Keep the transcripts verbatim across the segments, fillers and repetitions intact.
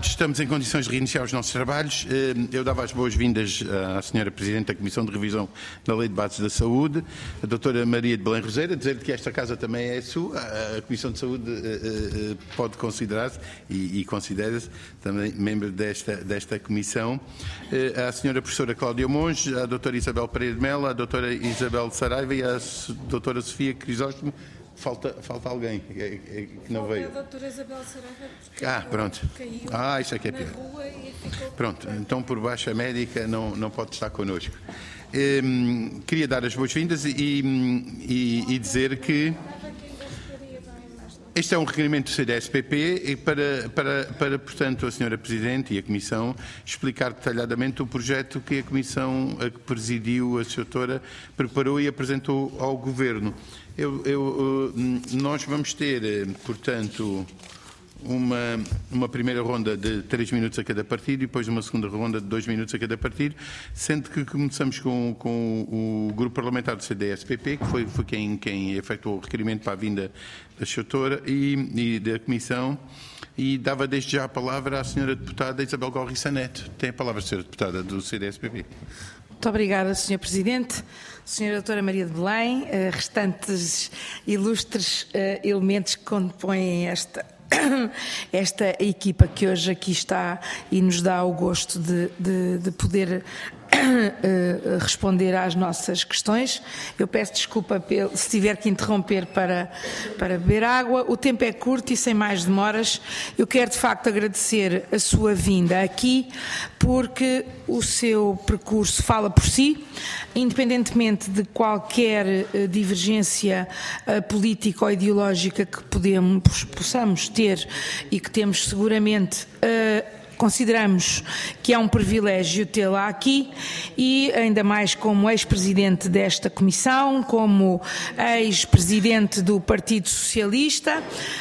deputados, estamos em condições de reiniciar os nossos trabalhos. Eu dava as boas-vindas à senhora Presidente da Comissão de Revisão da Lei de Bases da Saúde, a doutora Maria de Belém Roseira, dizer que esta casa também é sua. A Comissão de Saúde pode considerar-se e, e considera-se também membro desta, desta comissão. A senhora professora Cláudia Monge, a doutora Isabel Pereira de Melo, a doutora Isabel de Saraiva e a doutora Sofia Crisóstomo. Falta, falta alguém que, que não falta veio. A doutora Isabel Saraiva, porque ah, pronto. Caiu ah, isso é que é na pior. Rua e ficou... Pronto, então por baixo a médica não, não pode estar connosco. Um, queria dar as boas-vindas e, e, e dizer que este é um requerimento do C D S P P e para, para, para, portanto, a senhora Presidente e a Comissão explicar detalhadamente o projeto que a Comissão a que presidiu, a doutora, preparou e apresentou ao Governo. Eu, eu, nós vamos ter, portanto, uma, uma primeira ronda de três minutos a cada partido e depois uma segunda ronda de dois minutos a cada partido, sendo que começamos com, com o grupo parlamentar do C D S P P, que foi, foi quem, quem efetuou o requerimento para a vinda da doutora e, e da Comissão, e dava desde já a palavra à senhora deputada Isabel Gorriça Neto. Tem a palavra, senhora deputada do C D S P P. Muito obrigada, senhor Presidente. senhora doutora Maria de Belém, restantes ilustres uh, elementos que compõem esta, esta equipa que hoje aqui está e nos dá o gosto de, de, de poder uh, responder às nossas questões. Eu peço desculpa se tiver que interromper para, para beber água. O tempo é curto e sem mais demoras. Eu quero de facto agradecer a sua vinda aqui, porque o seu percurso fala por si, independentemente de qualquer uh, divergência uh, política ou ideológica que podemos, possamos ter e que temos seguramente. Uh, Consideramos que é um privilégio tê-la aqui e ainda mais como ex-presidente desta comissão, como ex-presidente do Partido Socialista,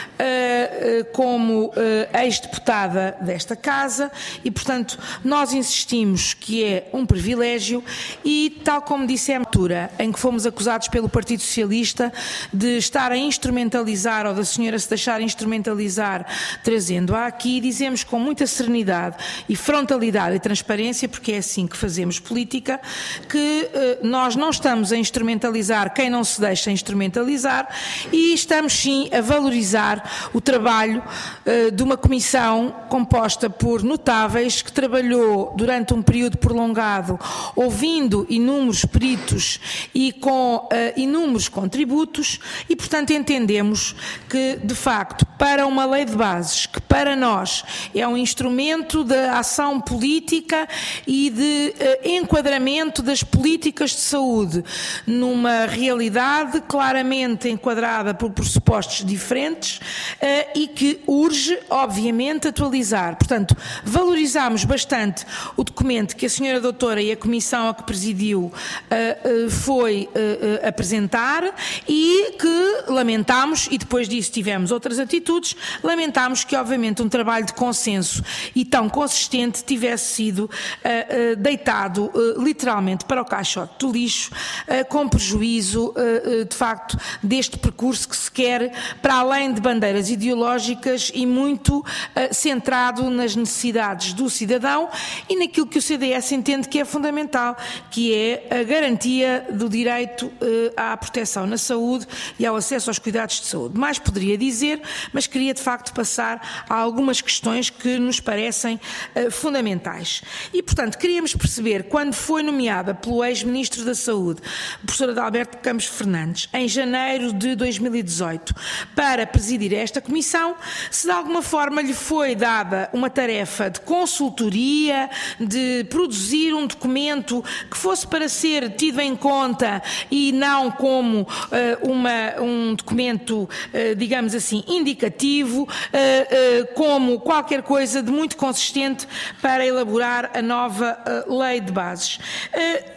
como ex-deputada desta casa e, portanto, nós insistimos que é um privilégio e, tal como disse a altura em que fomos acusados pelo Partido Socialista de estar a instrumentalizar ou da senhora se deixar instrumentalizar trazendo-a aqui, dizemos com muita serenidade e frontalidade e transparência, porque é assim que fazemos política, que eh, nós não estamos a instrumentalizar quem não se deixa instrumentalizar e estamos sim a valorizar o trabalho eh, de uma comissão composta por notáveis que trabalhou durante um período prolongado ouvindo inúmeros peritos e com eh, inúmeros contributos e, portanto, entendemos que, de facto, para uma lei de bases, que para nós é um instrumento da ação política e de uh, enquadramento das políticas de saúde numa realidade claramente enquadrada por pressupostos diferentes uh, e que urge, obviamente, atualizar. Portanto, valorizamos bastante o documento que a senhora doutora e a comissão a que presidiu uh, uh, foi uh, uh, apresentar e que lamentamos, e depois disso tivemos outras atitudes, lamentamos que, obviamente, um trabalho de consenso e tão consistente tivesse sido uh, uh, deitado uh, literalmente para o caixote do lixo, uh, com prejuízo, uh, uh, de facto, deste percurso que se quer para além de bandeiras ideológicas e muito uh, centrado nas necessidades do cidadão e naquilo que o C D S entende que é fundamental, que é a garantia do direito uh, à proteção na saúde e ao acesso aos cuidados de saúde. Mais poderia dizer, mas queria de facto passar a algumas questões que nos parecem uh, fundamentais. E, portanto, queríamos perceber, quando foi nomeada pelo ex-ministro da Saúde, a professora Adalberto Campos Fernandes, em janeiro de dois mil e dezoito, para presidir esta comissão, se de alguma forma lhe foi dada uma tarefa de consultoria, de produzir um documento que fosse para ser tido em conta e não como uh, uma, um documento, uh, digamos assim, indicativo, uh, uh, como qualquer coisa de muito consistente para elaborar a nova uh, lei de bases. Uh,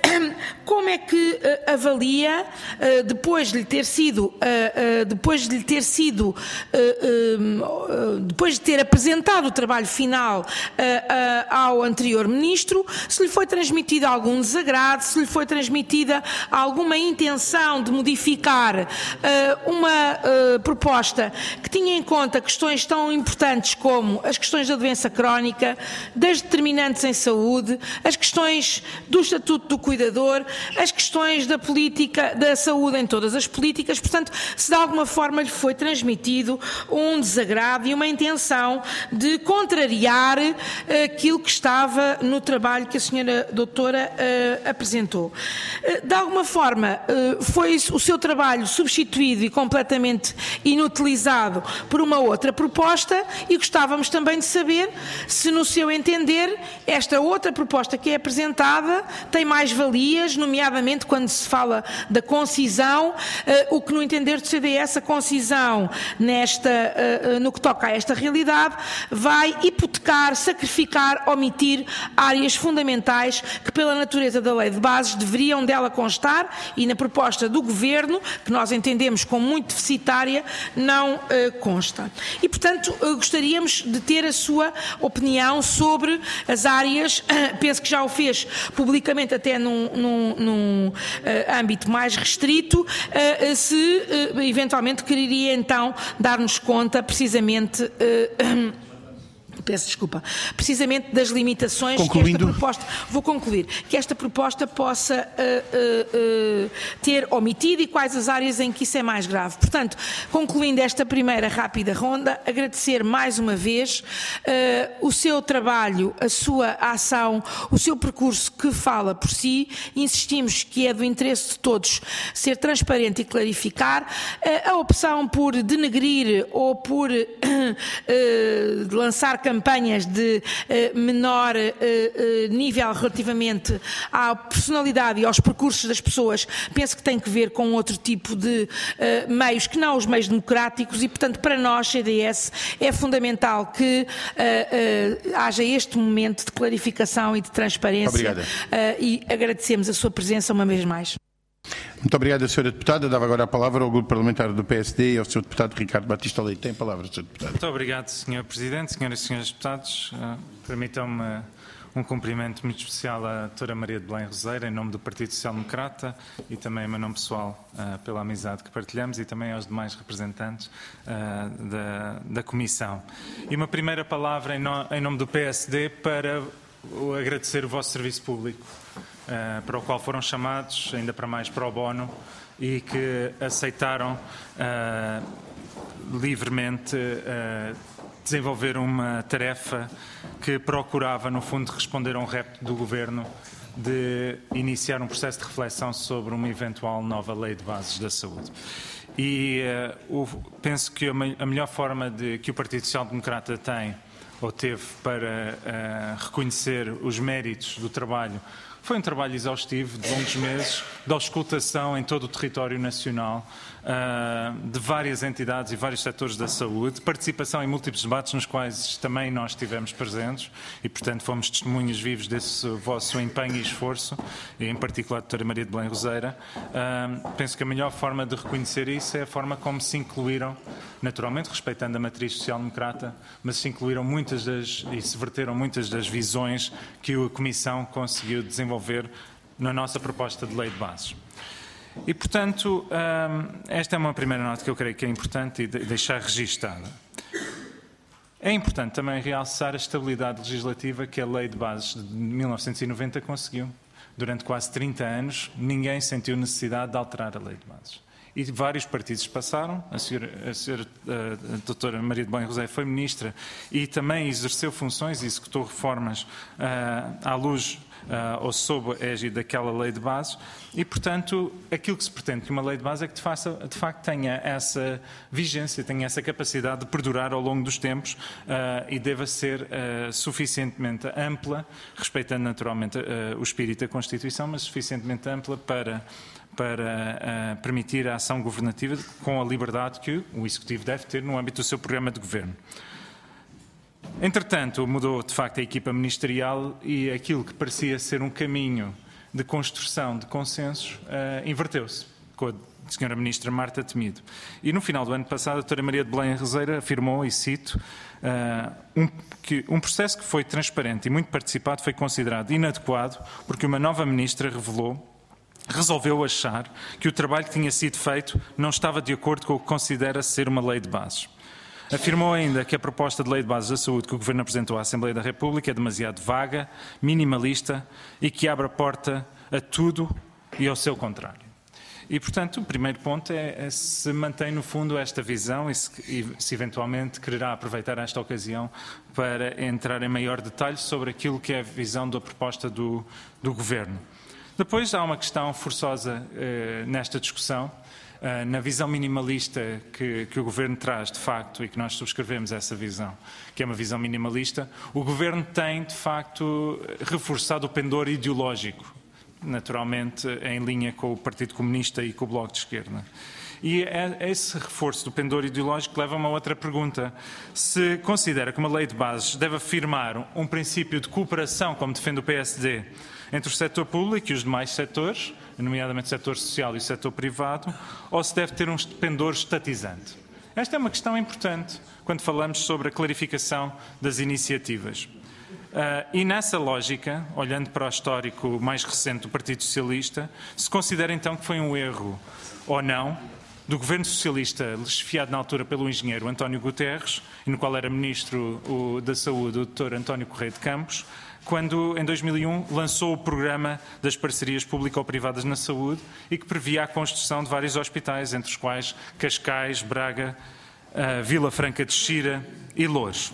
como é que avalia, depois de lhe ter sido, depois de lhe ter sido, depois de ter apresentado o trabalho final ao anterior Ministro, se lhe foi transmitido algum desagrado, se lhe foi transmitida alguma intenção de modificar uma proposta que tinha em conta questões tão importantes como as questões da doença crónica, das determinantes em saúde, as questões do Estatuto do Cuidador, as questões da política da saúde em todas as políticas. Portanto, se de alguma forma lhe foi transmitido um desagrado e uma intenção de contrariar aquilo que estava no trabalho que a senhora doutora uh, apresentou. Uh, de alguma forma, uh, foi o seu trabalho substituído e completamente inutilizado por uma outra proposta, e gostávamos também de saber se, no seu entender, esta outra proposta que é apresentada tem mais valias, nomeadamente quando se fala da concisão, uh, o que no entender do C D S, a concisão nesta, uh, uh, no que toca a esta realidade, vai hipotecar, sacrificar, omitir áreas fundamentais que, pela natureza da lei de bases, deveriam dela constar, e na proposta do Governo, que nós entendemos como muito deficitária, não uh, consta. E, portanto, uh, gostaríamos de ter a sua opinião sobre as áreas, uh, penso que já o fez publicamente até num, num, num uh, âmbito mais restrito, uh, se uh, eventualmente quereria então dar-nos conta precisamente uh, peço desculpa, precisamente das limitações Concluindo. que esta proposta, vou concluir, que esta proposta possa uh, uh, uh, ter omitido e quais as áreas em que isso é mais grave. Portanto, concluindo esta primeira rápida ronda, agradecer mais uma vez uh, o seu trabalho, a sua ação, o seu percurso que fala por si. Insistimos que é do interesse de todos ser transparente e clarificar. Uh, a opção por denegrir ou por uh, uh, lançar campanhas de uh, menor uh, uh, nível relativamente à personalidade e aos percursos das pessoas, penso que tem que ver com outro tipo de uh, meios que não os meios democráticos, e, portanto, para nós, C D S, é fundamental que uh, uh, haja este momento de clarificação e de transparência. Obrigada. Uh, e agradecemos a sua presença uma vez mais. Muito obrigado, senhora Deputada. Dava agora a palavra ao Grupo Parlamentar do P S D e ao senhor Deputado Ricardo Batista Leite. Tem a palavra, senhor Deputado. Muito obrigado, senhor Presidente, senhoras e senhores Deputados. Uh, Permitam-me uh, um cumprimento muito especial à doutora Maria de Belém Roseira, em nome do Partido Social Democrata, e também em meu nome pessoal, uh, pela amizade que partilhamos, e também aos demais representantes uh, da, da Comissão. E uma primeira palavra em, no, em nome do P S D para agradecer o vosso serviço público, Uh, para o qual foram chamados, ainda para mais pro bono, e que aceitaram uh, livremente uh, desenvolver uma tarefa que procurava, no fundo, responder a um repto do Governo de iniciar um processo de reflexão sobre uma eventual nova lei de bases da saúde. E uh, o, penso que a, me, a melhor forma de, que o Partido Social Democrata tem, ou teve, para uh, reconhecer os méritos do trabalho. Foi um trabalho exaustivo, de longos meses, de auscultação em todo o território nacional, de várias entidades e vários setores da saúde, participação em múltiplos debates nos quais também nós estivemos presentes e, portanto, fomos testemunhas vivos desse vosso empenho e esforço, e em particular a doutora Maria de Belém Roseira. Penso que a melhor forma de reconhecer isso é a forma como se incluíram, naturalmente respeitando a matriz social-democrata, mas se incluíram muitas das, e se verteram muitas das visões que a Comissão conseguiu desenvolver na nossa proposta de lei de bases. E, portanto, esta é uma primeira nota que eu creio que é importante e deixar registada. É importante também realçar a estabilidade legislativa que a lei de bases de mil novecentos e noventa conseguiu. Durante quase trinta anos, ninguém sentiu necessidade de alterar a lei de bases. E vários partidos passaram, a senhora, a senhora a, a doutora Maria de Belém Roseira foi ministra e também exerceu funções e executou reformas uh, à luz uh, ou sob a égide daquela lei de bases e, portanto, aquilo que se pretende que uma lei de base é que de, faça, de facto tenha essa vigência, tenha essa capacidade de perdurar ao longo dos tempos uh, e deva ser uh, suficientemente ampla, respeitando naturalmente uh, o espírito da Constituição, mas suficientemente ampla para para uh, permitir a ação governativa com a liberdade que o Executivo deve ter no âmbito do seu programa de governo. Entretanto, mudou de facto a equipa ministerial e aquilo que parecia ser um caminho de construção de consensos uh, inverteu-se com a senhora Ministra Marta Temido. E no final do ano passado, a doutora Maria de Belém Arrozeira afirmou, e cito, uh, um, que um processo que foi transparente e muito participado foi considerado inadequado porque uma nova Ministra revelou resolveu achar que o trabalho que tinha sido feito não estava de acordo com o que considera ser uma lei de bases. Afirmou ainda que a proposta de lei de bases da saúde que o Governo apresentou à Assembleia da República é demasiado vaga, minimalista e que abre a porta a tudo e ao seu contrário. E, portanto, o primeiro ponto é, é se mantém, no fundo, esta visão e se, e se eventualmente quererá aproveitar esta ocasião para entrar em maior detalhe sobre aquilo que é a visão da proposta do, do Governo. Depois há uma questão forçosa eh, nesta discussão, eh, na visão minimalista que, que o Governo traz, de facto, e que nós subscrevemos essa visão, que é uma visão minimalista, o Governo tem, de facto, reforçado o pendor ideológico, naturalmente em linha com o Partido Comunista e com o Bloco de Esquerda. E é esse reforço do pendor ideológico leva a uma outra pergunta. Se considera que uma lei de bases deve afirmar um princípio de cooperação, como defende o P S D, entre o setor público e os demais setores, nomeadamente o setor social e o setor privado, ou se deve ter um pendor estatizante? Esta é uma questão importante quando falamos sobre a clarificação das iniciativas. Uh, e nessa lógica, olhando para o histórico mais recente do Partido Socialista, se considera então que foi um erro ou não do Governo Socialista, chefiado na altura pelo engenheiro António Guterres, e no qual era Ministro o, da Saúde, o doutor António Correia de Campos, quando, em dois mil e um, lançou o programa das parcerias público-privadas na saúde e que previa a construção de vários hospitais, entre os quais Cascais, Braga, uh, Vila Franca de Xira e Loures.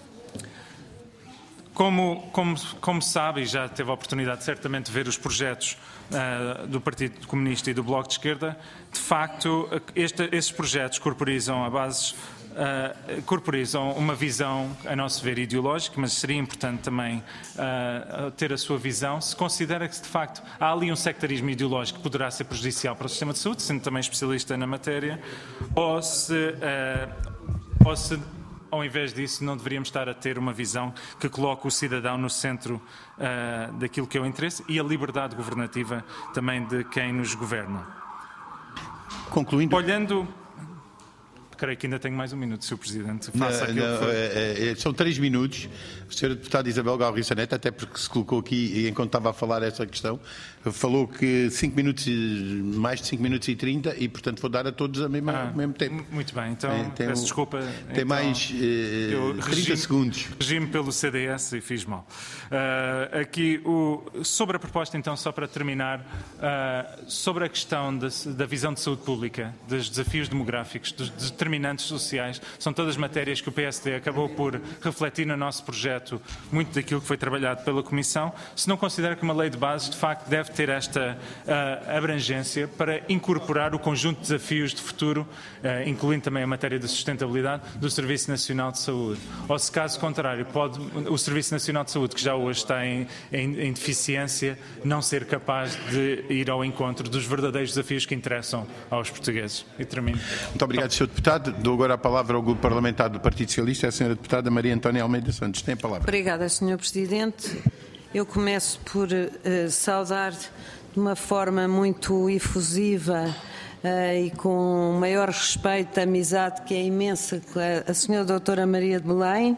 Como, como, como sabe, e já teve a oportunidade certamente de ver os projetos uh, do Partido Comunista e do Bloco de Esquerda, de facto, este, esses projetos corporizam a bases, uh, corporizam uma visão, a nosso ver, ideológica, mas seria importante também uh, ter a sua visão. Se considera que, de facto, há ali um sectarismo ideológico que poderá ser prejudicial para o sistema de saúde, sendo também especialista na matéria, ou se... Uh, ou se ao invés disso, não deveríamos estar a ter uma visão que coloque o cidadão no centro uh, daquilo que é o interesse e a liberdade governativa também de quem nos governa. Concluindo... Olhando... Creio que ainda tenho mais um minuto, senhor Presidente. Faça não, aquilo não, que foi. É, é, são três minutos. A senhora deputada Isabel Galriça Neto, até porque se colocou aqui, enquanto estava a falar essa questão, falou que cinco minutos, mais de cinco minutos e trinta, e, portanto, vou dar a todos ao mesmo, ah, ao mesmo tempo. Muito bem, então, é, tem, peço desculpa. Tem então, mais eh, trinta regime, segundos. Regime pelo C D S e fiz mal. Uh, aqui, o, sobre a proposta, então, só para terminar, uh, sobre a questão da, da visão de saúde pública, dos desafios demográficos, dos determinantes sociais, são todas matérias que o P S D acabou por refletir no nosso projeto, muito daquilo que foi trabalhado pela Comissão. Se não considera que uma lei de bases, de facto, deve ter esta uh, abrangência para incorporar o conjunto de desafios de futuro, uh, incluindo também a matéria da sustentabilidade do Serviço Nacional de Saúde. Ou se, caso contrário, pode o Serviço Nacional de Saúde, que já hoje está em, em, em deficiência, não ser capaz de ir ao encontro dos verdadeiros desafios que interessam aos portugueses. E termino. Muito obrigado, senhor Deputado. Dou agora a palavra ao Grupo Parlamentar do Partido Socialista, a senhora Deputada Maria Antónia Almeida Santos. Tem a palavra. Obrigada, senhor Presidente. Eu começo por uh, saudar de uma forma muito efusiva uh, e com maior respeito, amizade que é imensa, a, a senhora doutora Maria de Belém uh,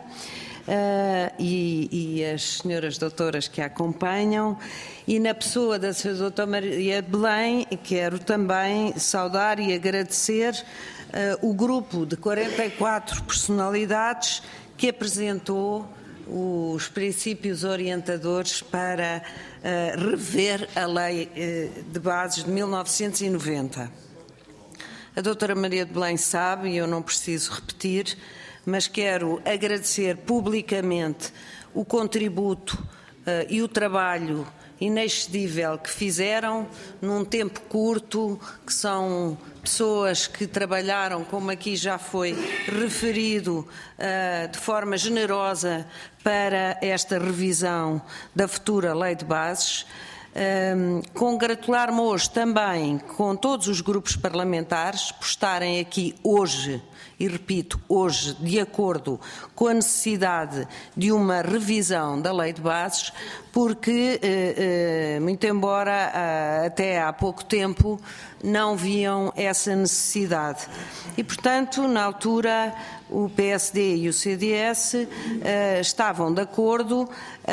e, e as senhoras doutoras que a acompanham. E na pessoa da senhora doutora Maria de Belém, quero também saudar e agradecer uh, o grupo de quarenta e quatro personalidades que apresentou os princípios orientadores para uh, rever a Lei uh, de Bases de mil novecentos e noventa. A doutora Maria de Belém sabe, e eu não preciso repetir, mas quero agradecer publicamente o contributo uh, e o trabalho inexcedível que fizeram num tempo curto, que são pessoas que trabalharam, como aqui já foi referido, uh, de forma generosa para esta revisão da futura Lei de Bases. Um, congratular-me hoje também com todos os grupos parlamentares por estarem aqui hoje e repito, hoje, de acordo com a necessidade de uma revisão da Lei de Bases, porque, muito embora até há pouco tempo não viam essa necessidade. E, portanto, na altura, o P S D e o C D S estavam de acordo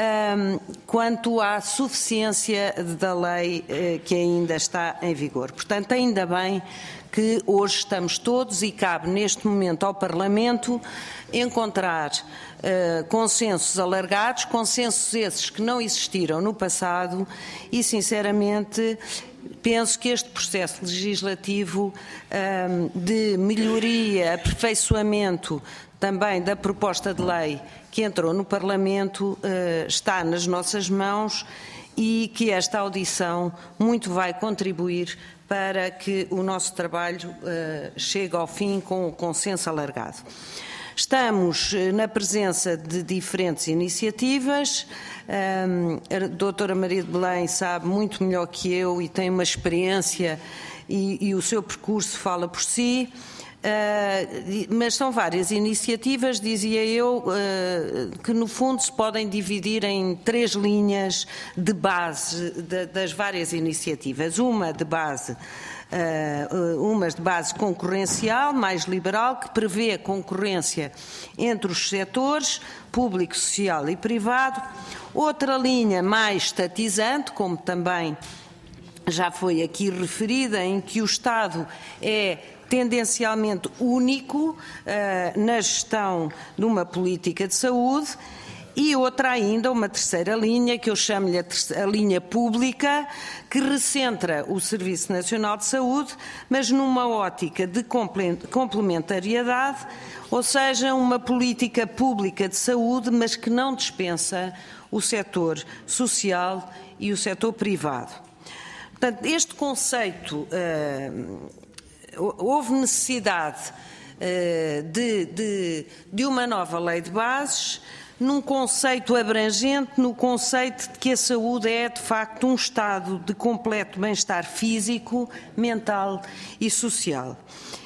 quanto à suficiência da lei que ainda está em vigor. Portanto, ainda bem que hoje estamos todos e cabe neste momento ao Parlamento encontrar uh, consensos alargados, consensos esses que não existiram no passado e, sinceramente, penso que este processo legislativo um, de melhoria, aperfeiçoamento também da proposta de lei que entrou no Parlamento uh, está nas nossas mãos e que esta audição muito vai contribuir para que o nosso trabalho uh, chegue ao fim com o consenso alargado. Estamos uh, na presença de diferentes iniciativas. Um, a doutora Maria de Belém sabe muito melhor que eu e tem uma experiência e, e o seu percurso fala por si. Uh, mas são várias iniciativas, dizia eu, uh, que no fundo se podem dividir em três linhas de base de, das várias iniciativas. Uma de base, uh, umas de base concorrencial, mais liberal, que prevê a concorrência entre os setores público, social e privado. Outra linha mais estatizante, como também já foi aqui referida, em que o Estado é tendencialmente único uh, na gestão de uma política de saúde, e outra ainda, uma terceira linha, que eu chamo-lhe a, a linha pública, que recentra o Serviço Nacional de Saúde, mas numa ótica de complementariedade, ou seja, uma política pública de saúde, mas que não dispensa o setor social e o setor privado. Portanto, este conceito... Uh, Houve necessidade uh, de, de, de uma nova lei de bases, num conceito abrangente, no conceito de que a saúde é, de facto, um estado de completo bem-estar físico, mental e social.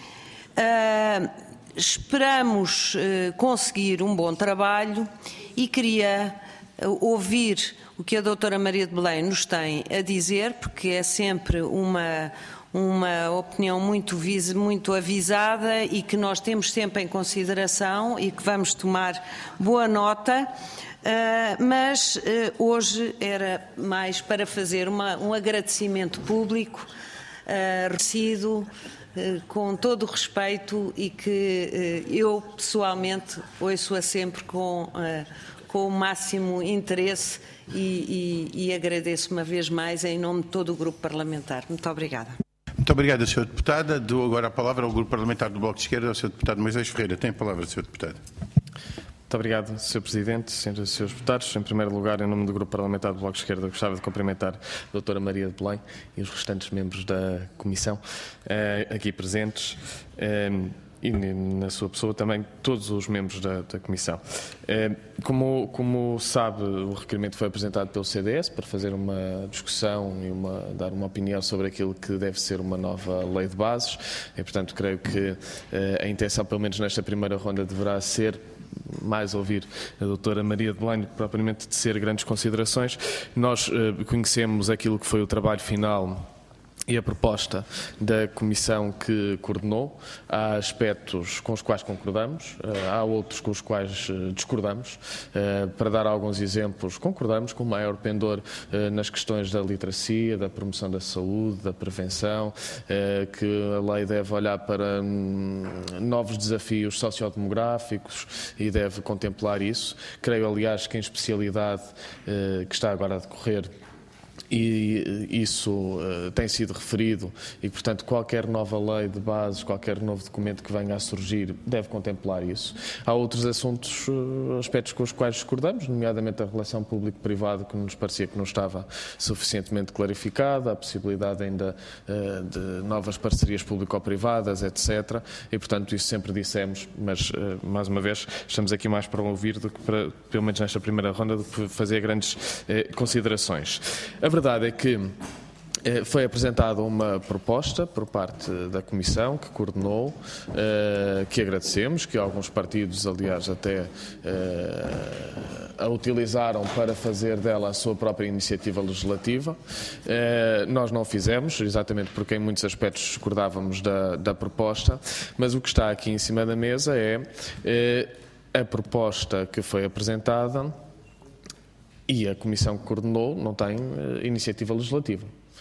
Uh, esperamos uh, conseguir um bom trabalho e queria uh, ouvir o que a doutora Maria de Belém nos tem a dizer, porque é sempre uma... uma opinião muito, muito avisada e que nós temos sempre em consideração e que vamos tomar boa nota, uh, mas uh, hoje era mais para fazer uma, um agradecimento público, uh, recido, uh, com todo o respeito e que uh, eu pessoalmente ouço-a sempre com, uh, com o máximo interesse e, e, e agradeço uma vez mais em nome de todo o grupo parlamentar. Muito obrigada. Muito obrigado, senhora Deputada. Dou agora a palavra ao Grupo Parlamentar do Bloco de Esquerda, ao senhor Deputado Moisés Ferreira. Tem a palavra, senhor Deputado. Muito obrigado, senhor Presidente, senhoras e senhores deputados. Em primeiro lugar, em nome do Grupo Parlamentar do Bloco de Esquerda, gostava de cumprimentar a doutora Maria de Belém e os restantes membros da Comissão eh, aqui presentes. Eh, e na sua pessoa também todos os membros da, da Comissão. Como, como sabe, o requerimento foi apresentado pelo C D S para fazer uma discussão e uma, dar uma opinião sobre aquilo que deve ser uma nova lei de bases e, portanto, creio que a intenção, pelo menos nesta primeira ronda, deverá ser mais ouvir a doutora Maria de Belém, propriamente de ser grandes considerações. Nós uh, conhecemos aquilo que foi o trabalho final e a proposta da Comissão que coordenou. Há aspectos com os quais concordamos, há outros com os quais discordamos. Para dar alguns exemplos, concordamos com o maior pendor nas questões da literacia, da promoção da saúde, da prevenção, que a lei deve olhar para novos desafios sociodemográficos e deve contemplar isso. Creio, aliás, que em especialidade que está agora a decorrer, e isso uh, tem sido referido e, portanto, qualquer nova lei de bases, qualquer novo documento que venha a surgir deve contemplar isso. Há outros assuntos, uh, aspectos com os quais discordamos, nomeadamente a relação público-privado, que nos parecia que não estava suficientemente clarificada, a possibilidade ainda uh, de novas parcerias público-privadas, etcétera. E, portanto, isso sempre dissemos, mas, uh, mais uma vez, estamos aqui mais para ouvir do que para, pelo menos nesta primeira ronda, do que fazer grandes uh, considerações. A verdade é que Foi apresentada uma proposta por parte da Comissão, que coordenou, que agradecemos, que alguns partidos, aliás, até a utilizaram para fazer dela a sua própria iniciativa legislativa. Nós não o fizemos, exatamente porque em muitos aspectos discordávamos da, da proposta, mas o que está aqui em cima da mesa é a proposta que foi apresentada e a Comissão que coordenou não tem iniciativa legislativa.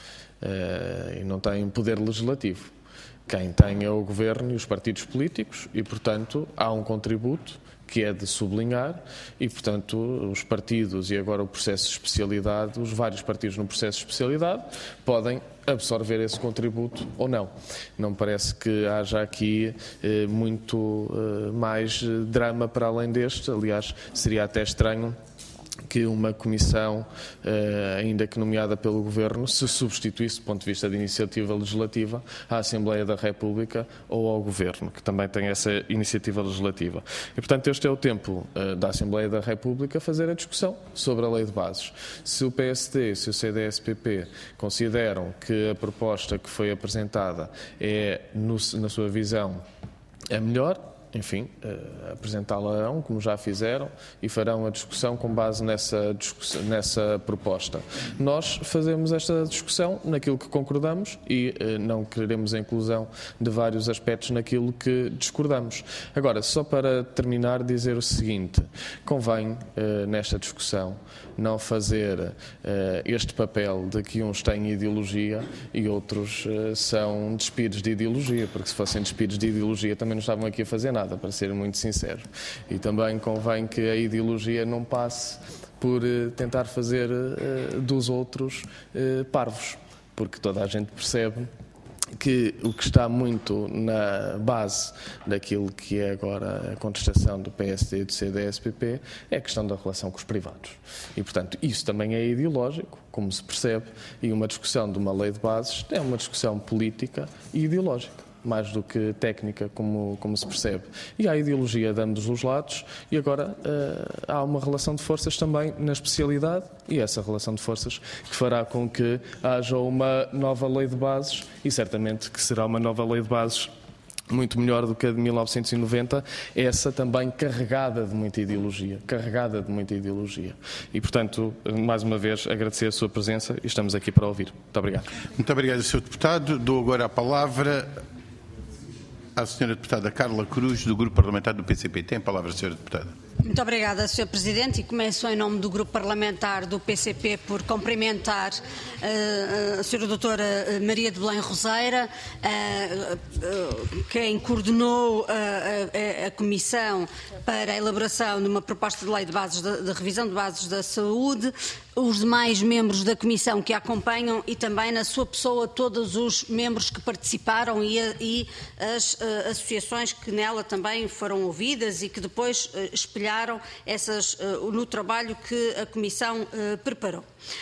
Uh, e não tem poder legislativo. Quem tem é o Governo e os partidos políticos e, portanto, há um contributo que é de sublinhar e, portanto, os partidos e agora o processo de especialidade, os vários partidos no processo de especialidade podem absorver esse contributo ou não. Não me parece que haja aqui eh, muito eh, mais drama para além deste. Aliás, seria até estranho que uma comissão, ainda que nomeada pelo Governo, se substituísse, do ponto de vista de iniciativa legislativa, à Assembleia da República ou ao Governo, que também tem essa iniciativa legislativa. E, portanto, este é o tempo da Assembleia da República fazer a discussão sobre a Lei de Bases. Se o P S D, se o C D S P P consideram que a proposta que foi apresentada é, no, na sua visão, é melhor, enfim, uh, apresentá-la, como já fizeram, e farão a discussão com base nessa, discussão, nessa proposta. Nós fazemos esta discussão naquilo que concordamos e uh, não queremos a inclusão de vários aspectos naquilo que discordamos. Agora, só para terminar, dizer o seguinte: convém, uh, nesta discussão, não fazer uh, este papel de que uns têm ideologia e outros uh, são despidos de ideologia, porque se fossem despidos de ideologia também não estavam aqui a fazer nada, para ser muito sincero. E também convém que a ideologia não passe por uh, tentar fazer uh, dos outros uh, parvos, porque toda a gente percebe que o que está muito na base daquilo que é agora a contestação do P S D e do C D S P P é a questão da relação com os privados. E, portanto, isso também é ideológico, como se percebe, e uma discussão de uma lei de bases é uma discussão política e ideológica, mais do que técnica, como, como se percebe. E há ideologia de ambos os lados e agora uh, há uma relação de forças também na especialidade e essa relação de forças que fará com que haja uma nova lei de bases e certamente que será uma nova lei de bases muito melhor do que a de mil novecentos e noventa, essa também carregada de muita ideologia, carregada de muita ideologia. E, portanto, mais uma vez, agradecer a sua presença e estamos aqui para ouvir. Muito obrigado. Muito obrigado, senhor Deputado. Dou agora a palavra à senhora Deputada Carla Cruz, do Grupo Parlamentar do P C P. Tem a palavra, senhora Deputada. Muito obrigada, senhor Presidente, e começo em nome do Grupo Parlamentar do P C P por cumprimentar uh, a senhora Doutora Maria de Belém Roseira, uh, uh, quem coordenou uh, a, a Comissão para a elaboração de uma proposta de lei de, bases de, de revisão de bases da saúde, os demais membros da Comissão que a acompanham e também, na sua pessoa, todos os membros que participaram e, a, e as uh, associações que nela também foram ouvidas e que depois uh, espelharam essas, uh, no trabalho que a Comissão uh, preparou.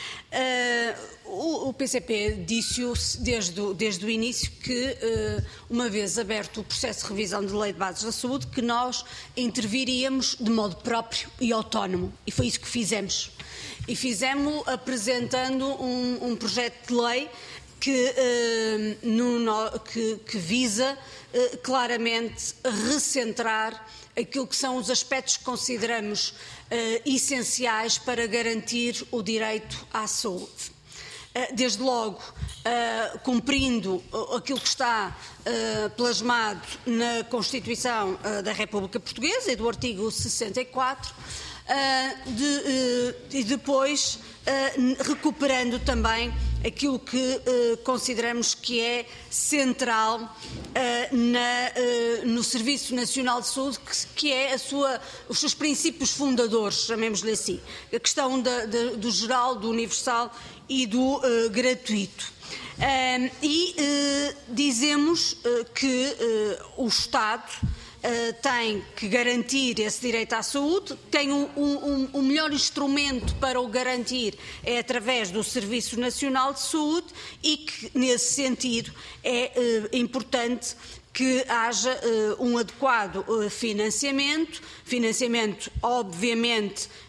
Uh, o, o P C P disse-o desde, desde o início que, uh, uma vez aberto o processo de revisão de lei de bases da saúde, que nós interviríamos de modo próprio e autónomo. E foi isso que fizemos. E fizemos apresentando um, um projeto de lei que, uh, no, que, que visa uh, claramente recentrar aquilo que são os aspectos que consideramos uh, essenciais para garantir o direito à saúde. Uh, desde logo, uh, cumprindo aquilo que está uh, plasmado na Constituição uh, da República Portuguesa e do artigo sessenta e quatro, uh, de, uh, e depois uh, recuperando também aquilo que uh, consideramos que é central uh, na, uh, no Serviço Nacional de Saúde, que, que é a sua, os seus princípios fundadores, chamemos-lhe assim, a questão da, da, do geral, do universal e do uh, gratuito. Uh, e uh, dizemos uh, que uh, o Estado Uh, tem que garantir esse direito à saúde, tem um, um, um melhor instrumento para o garantir é através do Serviço Nacional de Saúde e que, nesse sentido, é uh, importante que haja uh, um adequado uh, financiamento, financiamento obviamente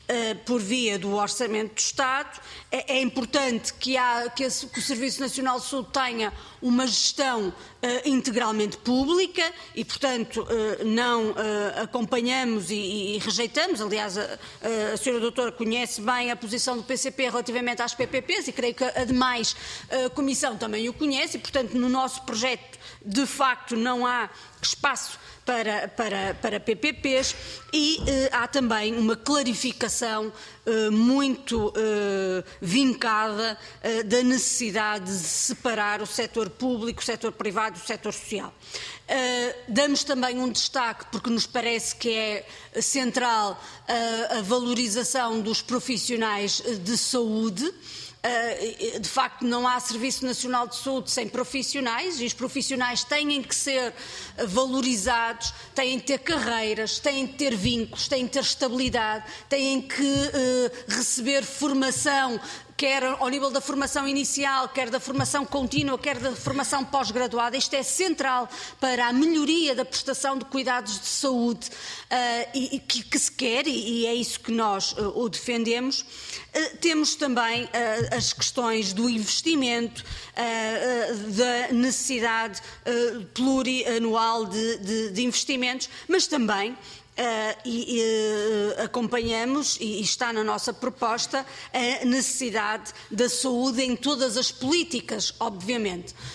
uh, por via do Orçamento do Estado. É, é importante que, há, que, a, que o Serviço Nacional de Saúde tenha uma gestão uh, integralmente pública e, portanto, uh, não uh, acompanhamos e, e rejeitamos. Aliás, a, a senhora doutora conhece bem a posição do P C P relativamente às P P Ps e creio que a demais uh, Comissão também o conhece e, portanto, no nosso projeto, de facto, não há espaço para, para, para P P Ps e eh, há também uma clarificação eh, muito eh, vincada eh, da necessidade de separar o setor público, o setor privado e o setor social. Uh, damos também um destaque, porque nos parece que é central uh, a valorização dos profissionais de saúde. Uh, de facto, não há Serviço Nacional de Saúde sem profissionais e os profissionais têm que ser valorizados, têm que ter carreiras, têm que ter vínculos, têm que ter estabilidade, têm que uh, receber formação, quer ao nível da formação inicial, quer da formação contínua, quer da formação pós-graduada. Isto é central para a melhoria da prestação de cuidados de saúde uh, e, e que, que se quer, e, e é isso que nós uh, o defendemos. Uh, temos também uh, as questões do investimento, uh, uh, da necessidade uh, plurianual de, de, de investimentos, mas também Uh, e uh, acompanhamos, e, e está na nossa proposta, a necessidade da saúde em todas as políticas, obviamente, uh,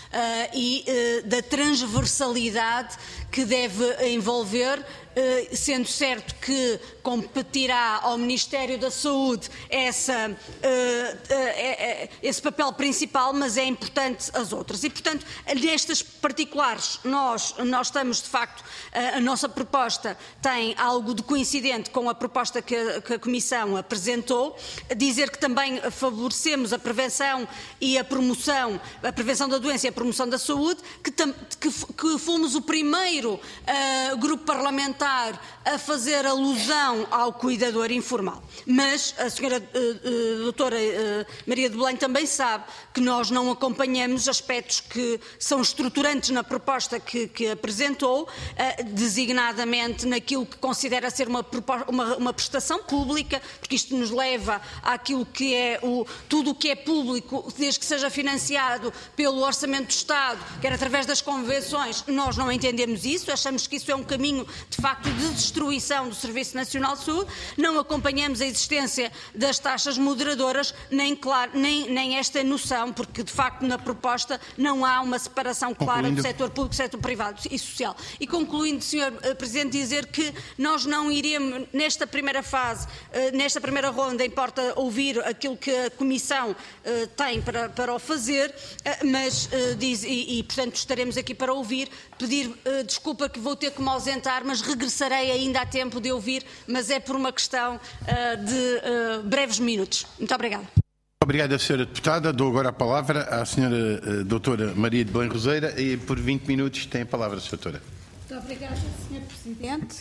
e uh, da transversalidade que deve envolver, uh, sendo certo que competirá ao Ministério da Saúde essa, uh, uh, uh, esse papel principal, mas é importante as outras. E, portanto, nestas particulares, nós, nós estamos, de facto, uh, a nossa proposta tem algo de coincidente com a proposta que a, que a Comissão apresentou, dizer que também favorecemos a prevenção e a promoção, a prevenção da doença e a promoção da saúde, que, tam, que, que fomos o primeiro uh, grupo parlamentar a fazer alusão ao cuidador informal. Mas a senhora uh, uh, doutora uh, Maria de Belém também sabe que nós não acompanhamos aspectos que são estruturantes na proposta que, que apresentou, uh, designadamente naquilo que considera ser uma, uma, uma prestação pública, porque isto nos leva àquilo que é o, tudo o que é público, desde que seja financiado pelo Orçamento do Estado, quer através das convenções. Nós não entendemos isso, achamos que isso é um caminho, de facto, de destruição do Serviço Nacional de Saúde. Não acompanhamos a existência das taxas moderadoras, nem, claro, nem, nem esta noção, porque, de facto, na proposta não há uma separação clara concluindo. do setor público, setor privado e social. E concluindo, senhor Presidente, dizer que nós não iremos, nesta primeira fase, nesta primeira ronda, importa ouvir aquilo que a Comissão tem para, para o fazer, mas diz, e, e, portanto, estaremos aqui para ouvir, pedir desculpa que vou ter que me ausentar, mas regressarei ainda a tempo de ouvir, mas é por uma questão uh, de uh, breves minutos. Muito obrigada. Obrigado, senhora Deputada. Dou agora a palavra à senhora uh, doutora Maria de Belém Roseira e por vinte minutos tem a palavra, senhora doutora. Muito obrigada, senhor Presidente.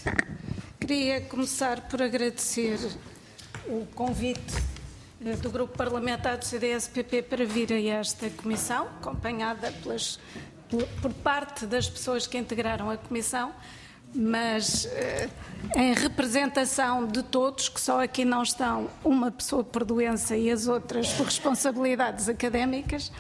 Queria começar por agradecer o convite uh, do Grupo Parlamentar do C D S P P para vir a esta comissão, acompanhada pelas, por, por parte das pessoas que integraram a comissão, mas eh, em representação de todos, que só aqui não estão uma pessoa por doença e as outras por responsabilidades académicas,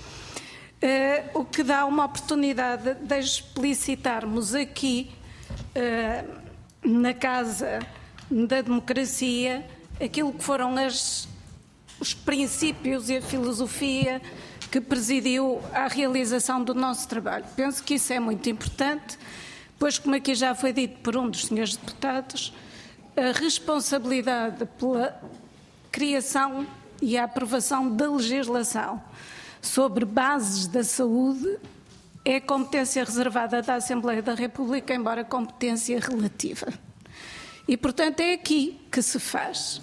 eh, o que dá uma oportunidade de explicitarmos aqui, eh, na Casa da Democracia, aquilo que foram as, os princípios e a filosofia que presidiu à realização do nosso trabalho. Penso que isso é muito importante, pois, como aqui já foi dito por um dos senhores deputados, a responsabilidade pela criação e a aprovação da legislação sobre bases da saúde é competência reservada da Assembleia da República, embora competência relativa. E, portanto, é aqui que se faz.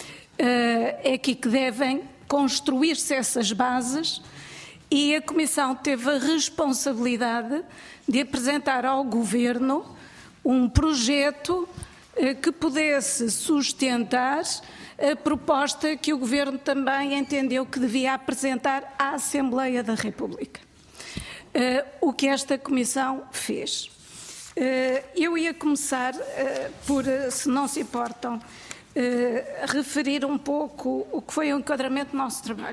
É aqui que devem construir-se essas bases e a Comissão teve a responsabilidade de apresentar ao Governo um projeto eh, que pudesse sustentar a proposta que o Governo também entendeu que devia apresentar à Assembleia da República. Eh, o que esta Comissão fez. Eh, eu ia começar eh, por, se não se importam, eh, referir um pouco o que foi o enquadramento do nosso trabalho.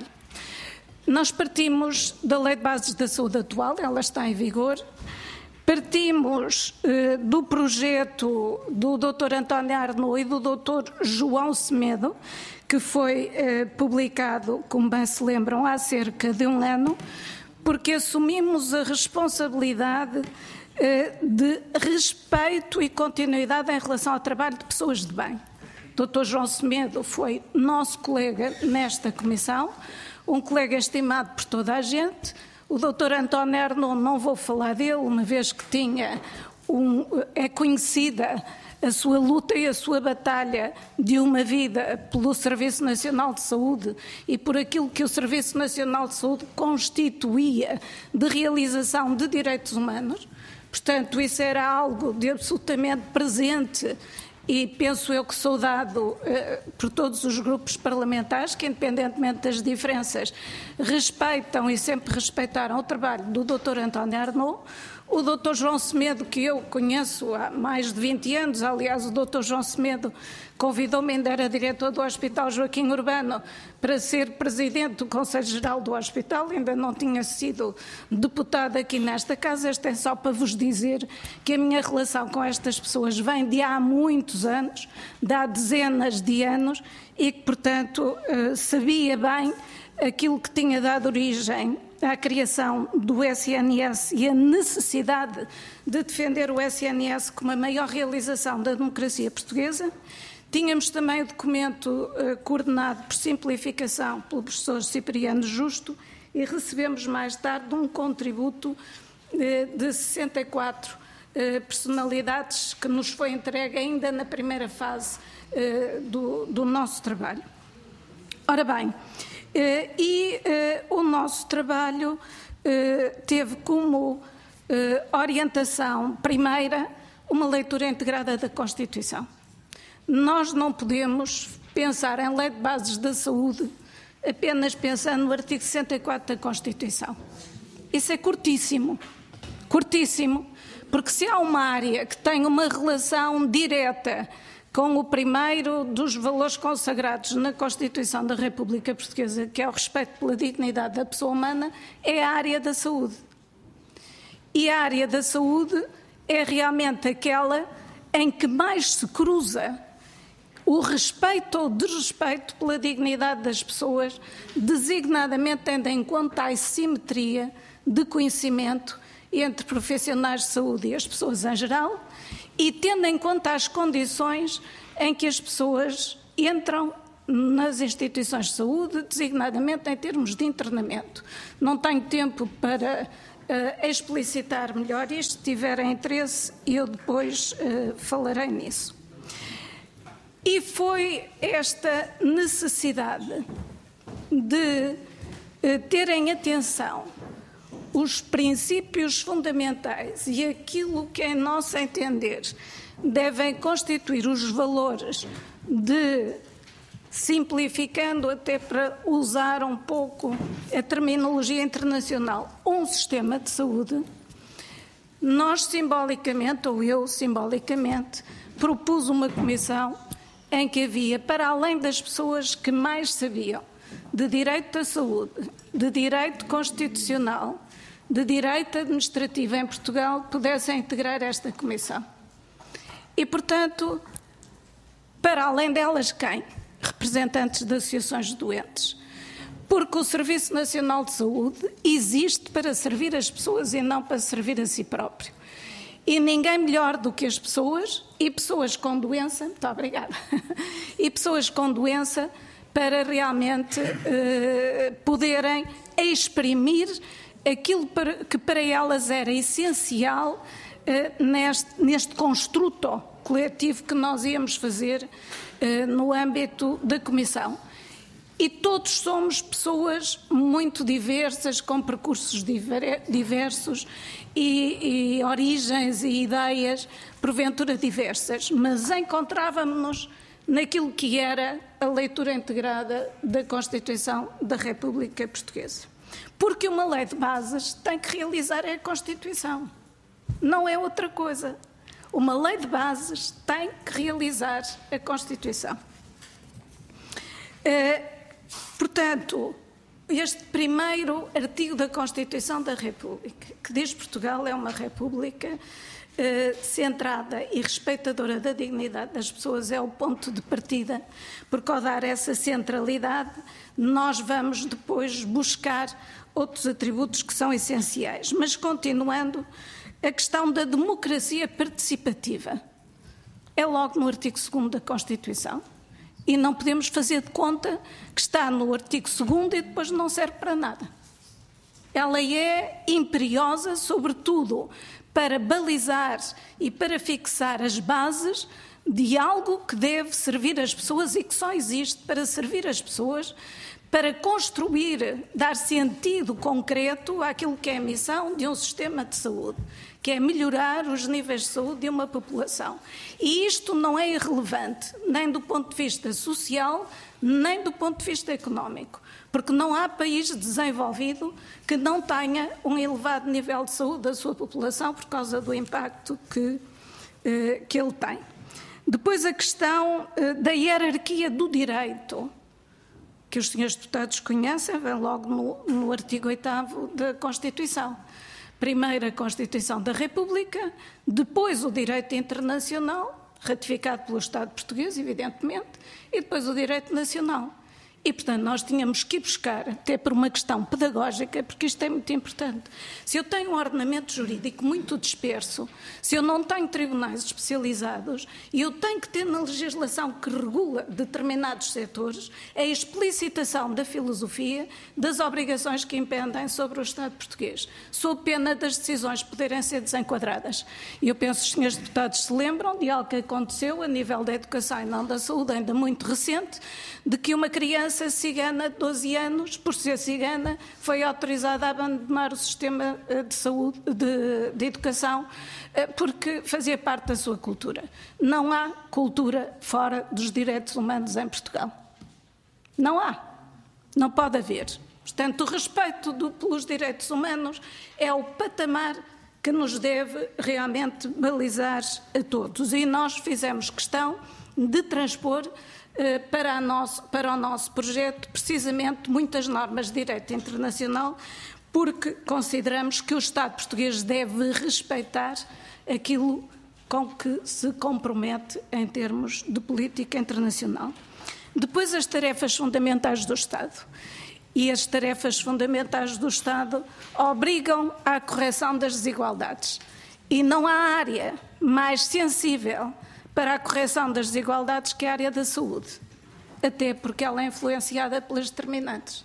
Nós partimos da Lei de Bases da Saúde atual, ela está em vigor. Partimos eh, do projeto do doutor António Arnaud e do doutor João Semedo, que foi eh, publicado, como bem se lembram, há cerca de um ano, porque assumimos a responsabilidade eh, de respeito e continuidade em relação ao trabalho de pessoas de bem. O doutor João Semedo foi nosso colega nesta comissão, um colega estimado por toda a gente. O doutor António Arnaud, não vou falar dele, uma vez que tinha um, é conhecida a sua luta e a sua batalha de uma vida pelo Serviço Nacional de Saúde e por aquilo que o Serviço Nacional de Saúde constituía de realização de direitos humanos. Portanto, isso era algo de absolutamente presente e penso eu que saudado eh, por todos os grupos parlamentares que, independentemente das diferenças, respeitam e sempre respeitaram o trabalho do doutor António Arnaud. O doutor João Semedo, que eu conheço há mais de vinte anos, aliás, o doutor João Semedo convidou-me, ainda era diretor do Hospital Joaquim Urbano, para ser presidente do Conselho Geral do Hospital, ainda não tinha sido deputado aqui nesta casa. Isto é só para vos dizer que a minha relação com estas pessoas vem de há muitos anos, de há dezenas de anos, e que, portanto, sabia bem aquilo que tinha dado origem à criação do S N S e a necessidade de defender o S N S como a maior realização da democracia portuguesa. Tínhamos também o documento uh, coordenado por simplificação pelo professor Cipriano Justo e recebemos mais tarde um contributo uh, de sessenta e quatro uh, personalidades que nos foi entregue ainda na primeira fase uh, do, do nosso trabalho. Ora bem, Uh, e uh, o nosso trabalho uh, teve como uh, orientação primeira uma leitura integrada da Constituição. Nós não podemos pensar em lei de bases da saúde apenas pensando no artigo sessenta e quatro da Constituição. Isso é curtíssimo, curtíssimo, porque se há uma área que tem uma relação direta com o primeiro dos valores consagrados na Constituição da República Portuguesa, que é o respeito pela dignidade da pessoa humana, é a área da saúde. E a área da saúde é realmente aquela em que mais se cruza o respeito ou desrespeito pela dignidade das pessoas, designadamente tendo em conta a assimetria de conhecimento entre profissionais de saúde e as pessoas em geral, e tendo em conta as condições em que as pessoas entram nas instituições de saúde, designadamente em termos de internamento. Não tenho tempo para uh, explicitar melhor isto. Se tiverem interesse, eu depois uh, falarei nisso. E foi esta necessidade de uh, terem atenção os princípios fundamentais e aquilo que, em nosso entender, devem constituir os valores de, simplificando até para usar um pouco a terminologia internacional, um sistema de saúde. Nós simbolicamente, ou eu simbolicamente, propus uma comissão em que havia, para além das pessoas que mais sabiam de direito à saúde, de direito constitucional, de direito administrativo em Portugal, pudessem integrar esta comissão. E, portanto, para além delas, quem? Representantes de associações de doentes. Porque o Serviço Nacional de Saúde existe para servir as pessoas e não para servir a si próprio. E ninguém melhor do que as pessoas, e pessoas com doença, muito obrigada, e pessoas com doença, para realmente eh, poderem exprimir aquilo para, que para elas era essencial eh, neste, neste construto coletivo que nós íamos fazer eh, no âmbito da Comissão. E todos somos pessoas muito diversas, com percursos diver, diversos e, e origens e ideias, porventura diversas, mas encontrávamos-nos naquilo que era a leitura integrada da Constituição da República Portuguesa. Porque uma lei de bases tem que realizar a Constituição, não é outra coisa. Uma lei de bases tem que realizar a Constituição. Portanto, este primeiro artigo da Constituição da República, que diz que Portugal é uma república eh, centrada e respeitadora da dignidade das pessoas, é o ponto de partida, porque ao dar essa centralidade, nós vamos depois buscar outros atributos que são essenciais. Mas, continuando, a questão da democracia participativa é logo no artigo segundo da Constituição. E não podemos fazer de conta que está no artigo segundo e depois não serve para nada. Ela é imperiosa, sobretudo, para balizar e para fixar as bases de algo que deve servir as pessoas e que só existe para servir as pessoas, para construir, dar sentido concreto àquilo que é a missão de um sistema de saúde, que é melhorar os níveis de saúde de uma população. E isto não é irrelevante, nem do ponto de vista social, nem do ponto de vista económico, porque não há país desenvolvido que não tenha um elevado nível de saúde da sua população por causa do impacto que, eh, que ele tem. Depois a questão eh, da hierarquia do direito, que os senhores deputados conhecem, vem logo no, no artigo oitavo da Constituição. Primeiro a Constituição da República, depois o direito internacional, ratificado pelo Estado português, evidentemente, e depois o direito nacional. E, portanto, nós tínhamos que ir buscar, até por uma questão pedagógica, porque isto é muito importante. Se eu tenho um ordenamento jurídico muito disperso, se eu não tenho tribunais especializados, e eu tenho que ter na legislação que regula determinados setores a explicitação da filosofia das obrigações que impendem sobre o Estado português, sob pena das decisões poderem ser desenquadradas. E eu penso que os senhores deputados se lembram de algo que aconteceu a nível da educação e não da saúde, ainda muito recente, de que uma criança cigana de doze anos, por ser cigana, foi autorizada a abandonar o sistema de saúde, de, de educação, porque fazia parte da sua cultura. Não há cultura fora dos direitos humanos em Portugal. Não há. Não pode haver. Portanto, o respeito do, pelos direitos humanos é o patamar que nos deve realmente balizar a todos. E nós fizemos questão de transpor Para, nosso, para o nosso projeto, precisamente muitas normas de direito internacional, porque consideramos que o Estado português deve respeitar aquilo com que se compromete em termos de política internacional. Depois, as tarefas fundamentais do Estado. E as tarefas fundamentais do Estado obrigam à correção das desigualdades. E não há área mais sensível para a correção das desigualdades que é a área da saúde, até porque ela é influenciada pelas determinantes.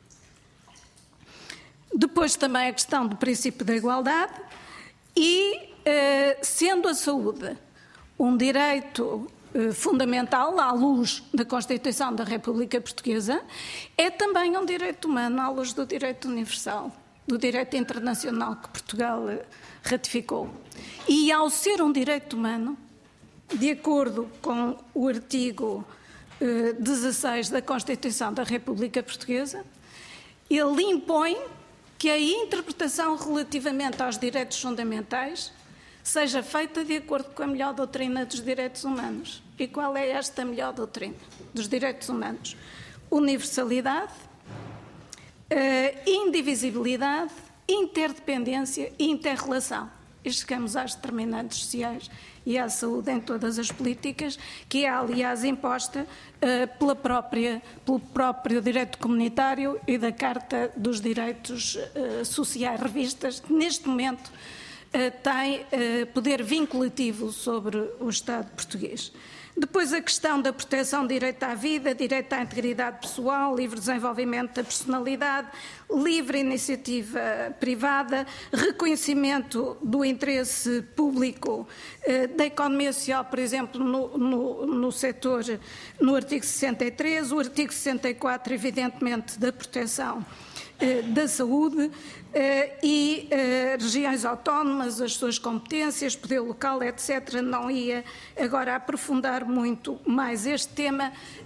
Depois também a questão do princípio da igualdade e, eh, sendo a saúde um direito eh, fundamental à luz da Constituição da República Portuguesa, é também um direito humano à luz do direito universal, do direito internacional que Portugal eh, ratificou. E ao ser um direito humano, de acordo com o artigo eh, dezasseis da Constituição da República Portuguesa, ele impõe que a interpretação relativamente aos direitos fundamentais seja feita de acordo com a melhor doutrina dos direitos humanos. E qual é esta melhor doutrina dos direitos humanos? Universalidade, eh, indivisibilidade, interdependência e interrelação. E chegamos às determinantes sociais e à saúde em todas as políticas, que é, aliás, imposta uh, pela própria, pelo próprio direito comunitário e da Carta dos Direitos uh, Sociais Revistas, que neste momento uh, tem uh, poder vinculativo sobre o Estado português. Depois a questão da proteção do direito à vida, direito à integridade pessoal, livre desenvolvimento da personalidade, livre iniciativa privada, reconhecimento do interesse público eh, da economia social, por exemplo, no, no, no setor, no artigo sessenta e três, o artigo sessenta e quatro, evidentemente, da proteção eh, da saúde, Uh, e uh, regiões autónomas, as suas competências, poder local, etcétera. Não ia agora aprofundar muito mais este tema,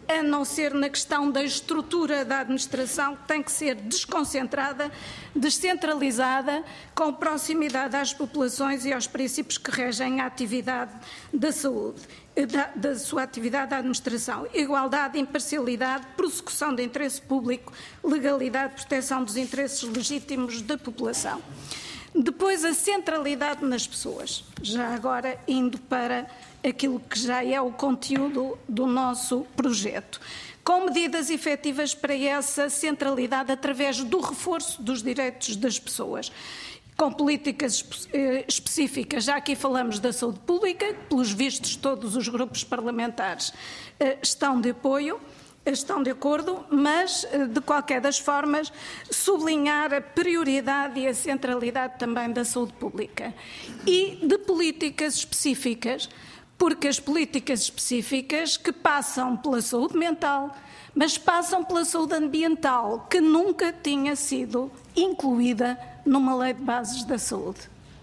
a não ser na questão da estrutura da administração, que tem que ser desconcentrada, descentralizada, com proximidade às populações e aos princípios que regem a atividade da saúde, da, da sua atividade da administração. Igualdade, imparcialidade, prossecução de interesse público, legalidade, proteção dos interesses legítimos da população. Depois, a centralidade nas pessoas, já agora indo para aquilo que já é o conteúdo do nosso projeto, com medidas efetivas para essa centralidade através do reforço dos direitos das pessoas, com políticas específicas. Já aqui falamos da saúde pública, pelos vistos todos os grupos parlamentares estão de apoio, estão de acordo, mas, de qualquer das formas, sublinhar a prioridade e a centralidade também da saúde pública. E de políticas específicas, porque as políticas específicas que passam pela saúde mental, mas passam pela saúde ambiental, que nunca tinha sido incluída numa lei de bases da saúde,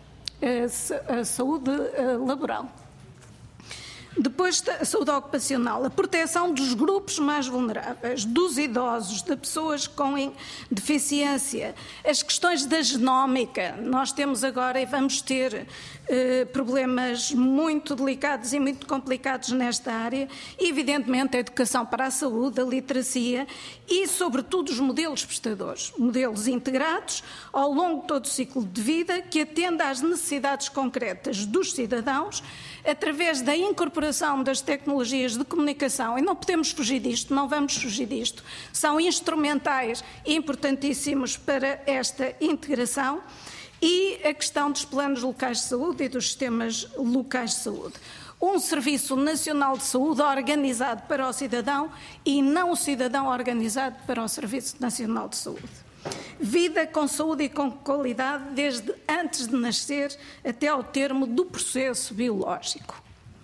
a saúde laboral. Depois, a saúde ocupacional, a proteção dos grupos mais vulneráveis, dos idosos, de pessoas com deficiência, as questões da genómica. Nós temos agora e vamos ter eh, problemas muito delicados e muito complicados nesta área, e, evidentemente, a educação para a saúde, a literacia e, sobretudo, os modelos prestadores, modelos integrados ao longo de todo o ciclo de vida, que atenda às necessidades concretas dos cidadãos, através da incorporação das tecnologias de comunicação, e não podemos fugir disto, não vamos fugir disto, são instrumentais e importantíssimos para esta integração, e a questão dos planos locais de saúde e dos sistemas locais de saúde. Um Serviço Nacional de Saúde organizado para o cidadão e não o cidadão organizado para o Serviço Nacional de Saúde. Vida com saúde e com qualidade desde antes de nascer até ao termo do processo biológico.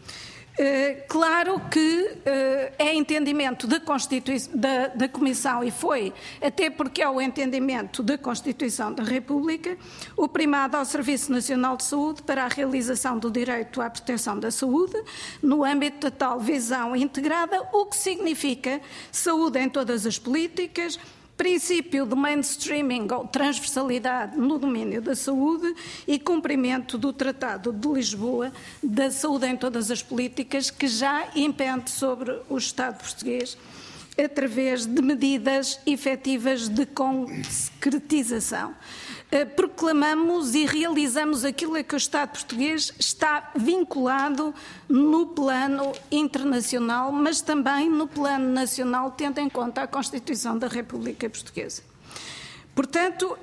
Claro que é entendimento da, Constituição, da, da Comissão, e foi, até porque é o entendimento da Constituição da República, o primado ao Serviço Nacional de Saúde para a realização do direito à proteção da saúde, no âmbito da tal visão integrada, o que significa saúde em todas as políticas, princípio de mainstreaming ou transversalidade no domínio da saúde e cumprimento do Tratado de Lisboa da saúde em todas as políticas, que já impende sobre o Estado português através de medidas efetivas de concretização. Proclamamos e realizamos aquilo a que o Estado português está vinculado no plano internacional, mas também no plano nacional, tendo em conta a Constituição da República Portuguesa. Portanto,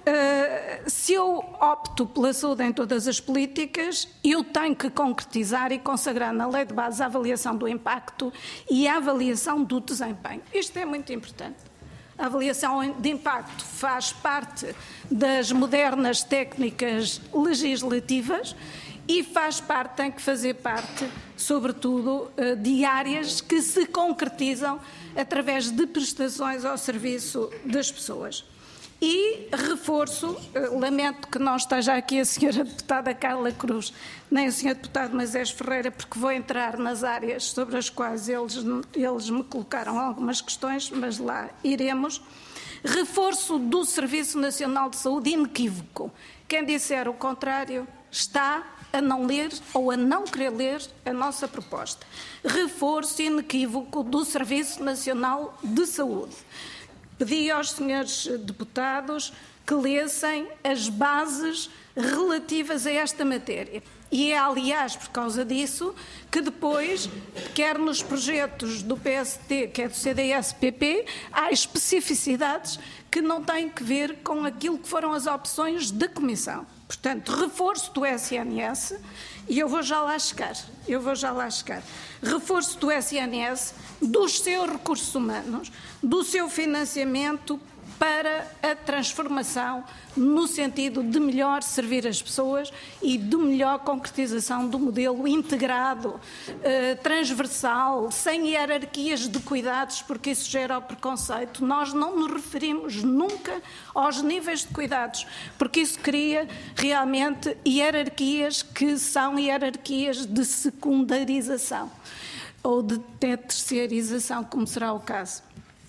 se eu opto pela saúde em todas as políticas, eu tenho que concretizar e consagrar na lei de base a avaliação do impacto e a avaliação do desempenho. Isto é muito importante. A avaliação de impacto faz parte das modernas técnicas legislativas e faz parte, tem que fazer parte, sobretudo, de áreas que se concretizam através de prestações ao serviço das pessoas. E reforço, lamento que não esteja aqui a senhora deputada Carla Cruz, nem o senhor deputado Moisés Ferreira, porque vou entrar nas áreas sobre as quais eles, eles me colocaram algumas questões, mas lá iremos. Reforço do Serviço Nacional de Saúde inequívoco. Quem disser o contrário está a não ler ou a não querer ler a nossa proposta. Reforço inequívoco do Serviço Nacional de Saúde. Pedi aos senhores deputados que lessem as bases relativas a esta matéria. E é, aliás, por causa disso, que depois, quer nos projetos do P S D, quer do C D S P P, há especificidades que não têm que ver com aquilo que foram as opções da Comissão. Portanto, reforço do S N S, e eu vou já lá chegar, eu vou já lá chegar. Reforço do S N S, dos seus recursos humanos, do seu financiamento para a transformação no sentido de melhor servir as pessoas e de melhor concretização do modelo integrado, eh, transversal, sem hierarquias de cuidados, porque isso gera o preconceito. Nós não nos referimos nunca aos níveis de cuidados, porque isso cria realmente hierarquias que são hierarquias de secundarização. ou de terceirização, como será o caso.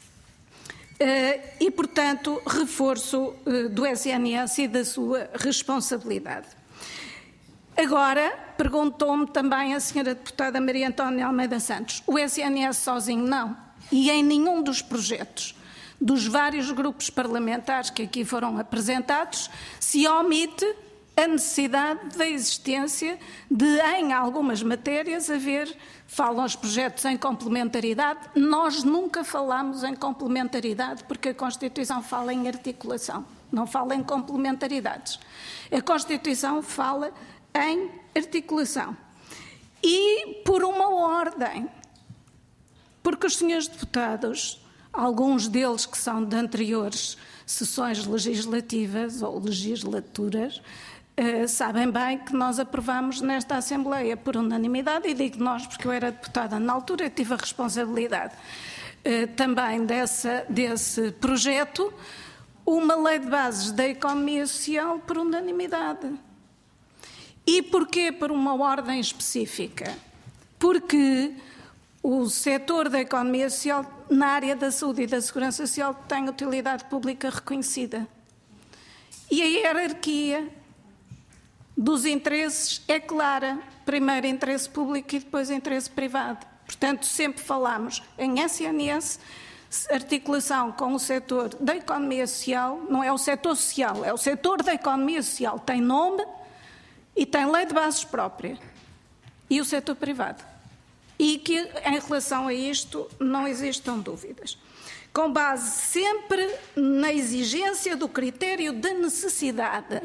E, portanto, reforço do S N S e da sua responsabilidade. Agora, perguntou-me também a senhora deputada Maria Antónia Almeida Santos, o S N S sozinho não, e em nenhum dos projetos dos vários grupos parlamentares que aqui foram apresentados se omite a necessidade da existência de, em algumas matérias, haver, falam os projetos em complementaridade, nós nunca falamos em complementaridade porque a Constituição fala em articulação, não fala em complementaridades. A Constituição fala em articulação. E por uma ordem, porque os senhores deputados, alguns deles que são de anteriores sessões legislativas ou legislaturas, Uh, sabem bem que nós aprovamos nesta Assembleia por unanimidade, e digo nós porque eu era deputada na altura, tive a responsabilidade uh, também dessa, desse projeto, uma lei de bases da economia social por unanimidade. E porquê por uma ordem específica? Porque o setor da economia social, na área da saúde e da segurança social, tem utilidade pública reconhecida. E a hierarquia dos interesses é clara, primeiro interesse público e depois interesse privado. Portanto, sempre falamos em S N S, articulação com o setor da economia social, não é o setor social, é o setor da economia social, tem nome e tem lei de bases própria, e o setor privado. E que, em relação a isto, não existam dúvidas. Com base sempre na exigência do critério da necessidade,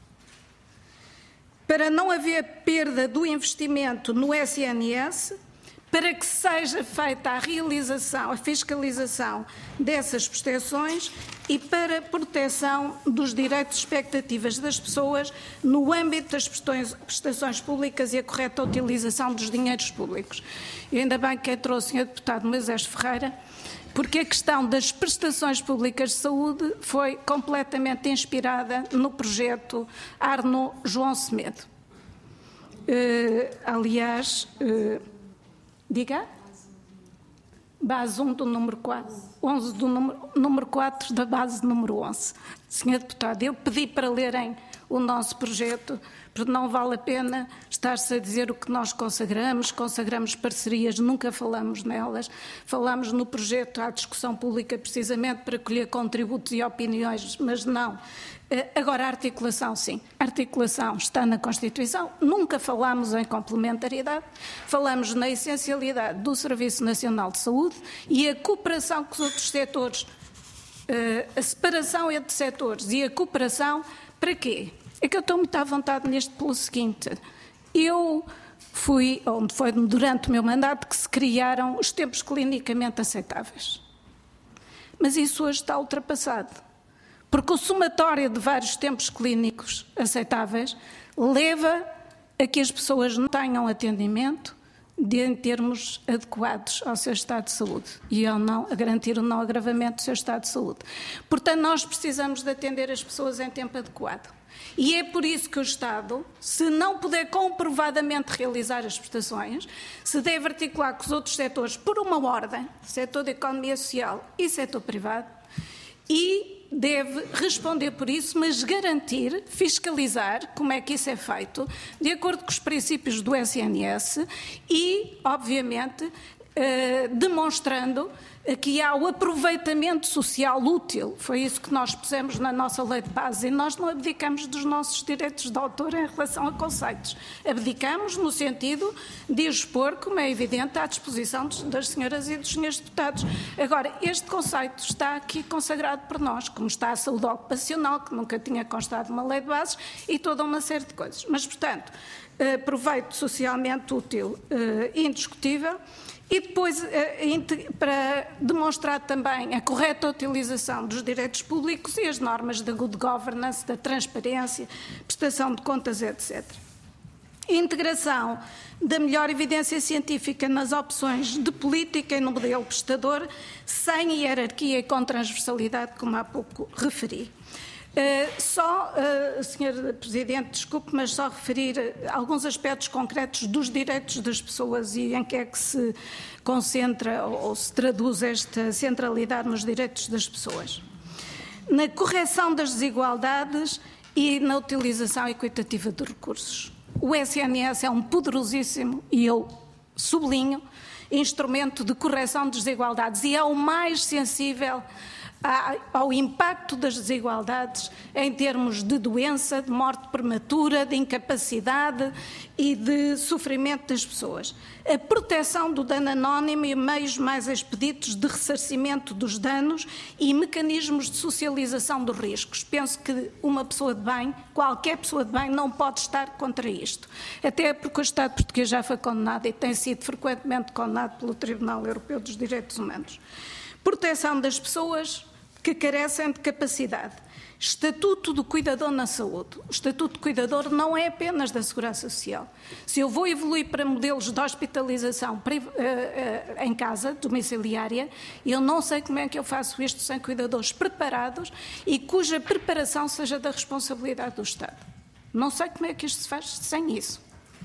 para não haver perda do investimento no S N S, para que seja feita a realização, a fiscalização dessas prestações e para a proteção dos direitos e expectativas das pessoas no âmbito das prestações públicas e a correta utilização dos dinheiros públicos. E ainda bem que entrou o senhor deputado Moisés Ferreira, porque a questão das prestações públicas de saúde foi completamente inspirada no projeto Arno João Semedo. Uh, aliás, uh, diga? Base um do número quatro, onze do número, número quatro da base número onze. senhor Deputado, eu pedi para lerem o nosso projeto, porque não vale a pena estar-se a dizer o que nós consagramos, consagramos parcerias, nunca falamos nelas, falamos no projeto à discussão pública precisamente para colher contributos e opiniões, mas não. Agora, a articulação, sim. A articulação está na Constituição, nunca falamos em complementaridade, falamos na essencialidade do Serviço Nacional de Saúde e a cooperação com os outros setores, a separação entre setores e a cooperação, para quê? É que eu estou muito à vontade neste pelo seguinte, eu fui, onde foi durante o meu mandato que se criaram os tempos clinicamente aceitáveis. Mas isso hoje está ultrapassado, porque o somatório de vários tempos clínicos aceitáveis leva a que as pessoas não tenham atendimento de, em termos adequados ao seu estado de saúde e ao não, a garantir o não agravamento do seu estado de saúde. Portanto, nós precisamos de atender as pessoas em tempo adequado. E é por isso que o Estado, se não puder comprovadamente realizar as prestações, se deve articular com os outros setores por uma ordem, setor da economia social e setor privado, e deve responder por isso, mas garantir, fiscalizar como é que isso é feito, de acordo com os princípios do S N S e, obviamente, eh, demonstrando que há o aproveitamento social útil. Foi isso que nós pusemos na nossa lei de base e nós não abdicamos dos nossos direitos de autor em relação a conceitos. Abdicamos no sentido de os pôr, como é evidente, à disposição das senhoras e dos senhores deputados. Agora, este conceito está aqui consagrado por nós, como está a saúde ocupacional, que nunca tinha constado uma lei de bases, e toda uma série de coisas. Mas, portanto, proveito socialmente útil, indiscutível. E depois, para demonstrar também a correta utilização dos direitos públicos e as normas da good governance, da transparência, prestação de contas, etcétera. Integração da melhor evidência científica nas opções de política e no modelo prestador, sem hierarquia e com transversalidade, como há pouco referi. Uh, só, uh, senhor Presidente, desculpe, mas só referir alguns aspectos concretos dos direitos das pessoas e em que é que se concentra ou, ou se traduz esta centralidade nos direitos das pessoas. Na correção das desigualdades e na utilização equitativa de recursos. O S N S é um poderosíssimo, e eu sublinho, instrumento de correção de desigualdades e é o mais sensível ao impacto das desigualdades em termos de doença, de morte prematura, de incapacidade e de sofrimento das pessoas. A proteção do dano anónimo e meios mais expeditos de ressarcimento dos danos e mecanismos de socialização dos riscos. Penso que uma pessoa de bem, qualquer pessoa de bem, não pode estar contra isto. Até porque o Estado português já foi condenado e tem sido frequentemente condenado pelo Tribunal Europeu dos Direitos Humanos. Proteção das pessoas que carecem de capacidade. Estatuto do cuidador na saúde. O estatuto de cuidador não é apenas da Segurança Social. Se eu vou evoluir para modelos de hospitalização em casa, domiciliária, eu não sei como é que eu faço isto sem cuidadores preparados e cuja preparação seja da responsabilidade do Estado. Não sei como é que isto se faz sem isso.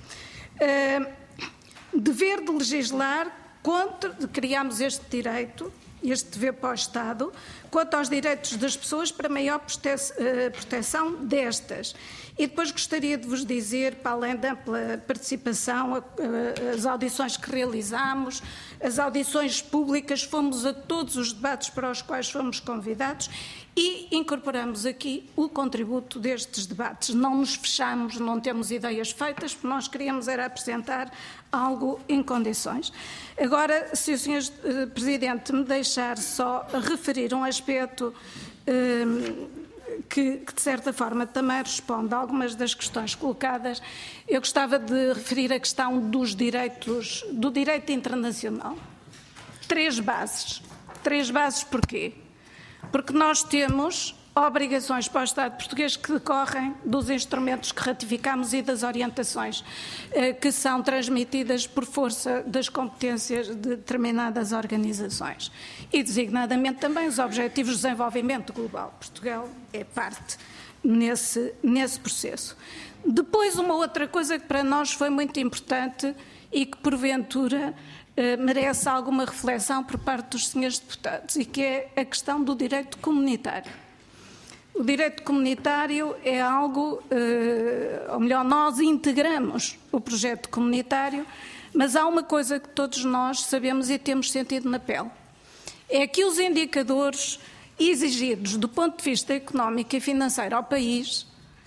Dever de legislar contra, criamos este direito, este dever para o Estado, quanto aos direitos das pessoas para maior proteção destas. E depois gostaria de vos dizer, para além da ampla participação, as audições que realizámos, as audições públicas, fomos a todos os debates para os quais fomos convidados e incorporamos aqui o contributo destes debates. Não nos fechamos, não temos ideias feitas, porque nós queríamos era apresentar algo em condições. Agora, se o senhor Presidente me deixar só referir um aspecto um, que, que, de certa forma, também responde a algumas das questões colocadas, eu gostava de referir a questão dos direitos, do direito internacional. Três bases. Três bases porquê? Porque nós temos obrigações para o Estado português que decorrem dos instrumentos que ratificamos e das orientações eh, que são transmitidas por força das competências de determinadas organizações. E, designadamente, também os Objetivos de Desenvolvimento Global. Portugal é parte nesse, nesse processo. Depois, uma outra coisa que para nós foi muito importante e que, porventura, eh, merece alguma reflexão por parte dos senhores deputados, e que é a questão do direito comunitário. O direito comunitário é algo, ou melhor, nós integramos o projeto comunitário, mas há uma coisa que todos nós sabemos e temos sentido na pele. É que os indicadores exigidos do ponto de vista económico e financeiro ao país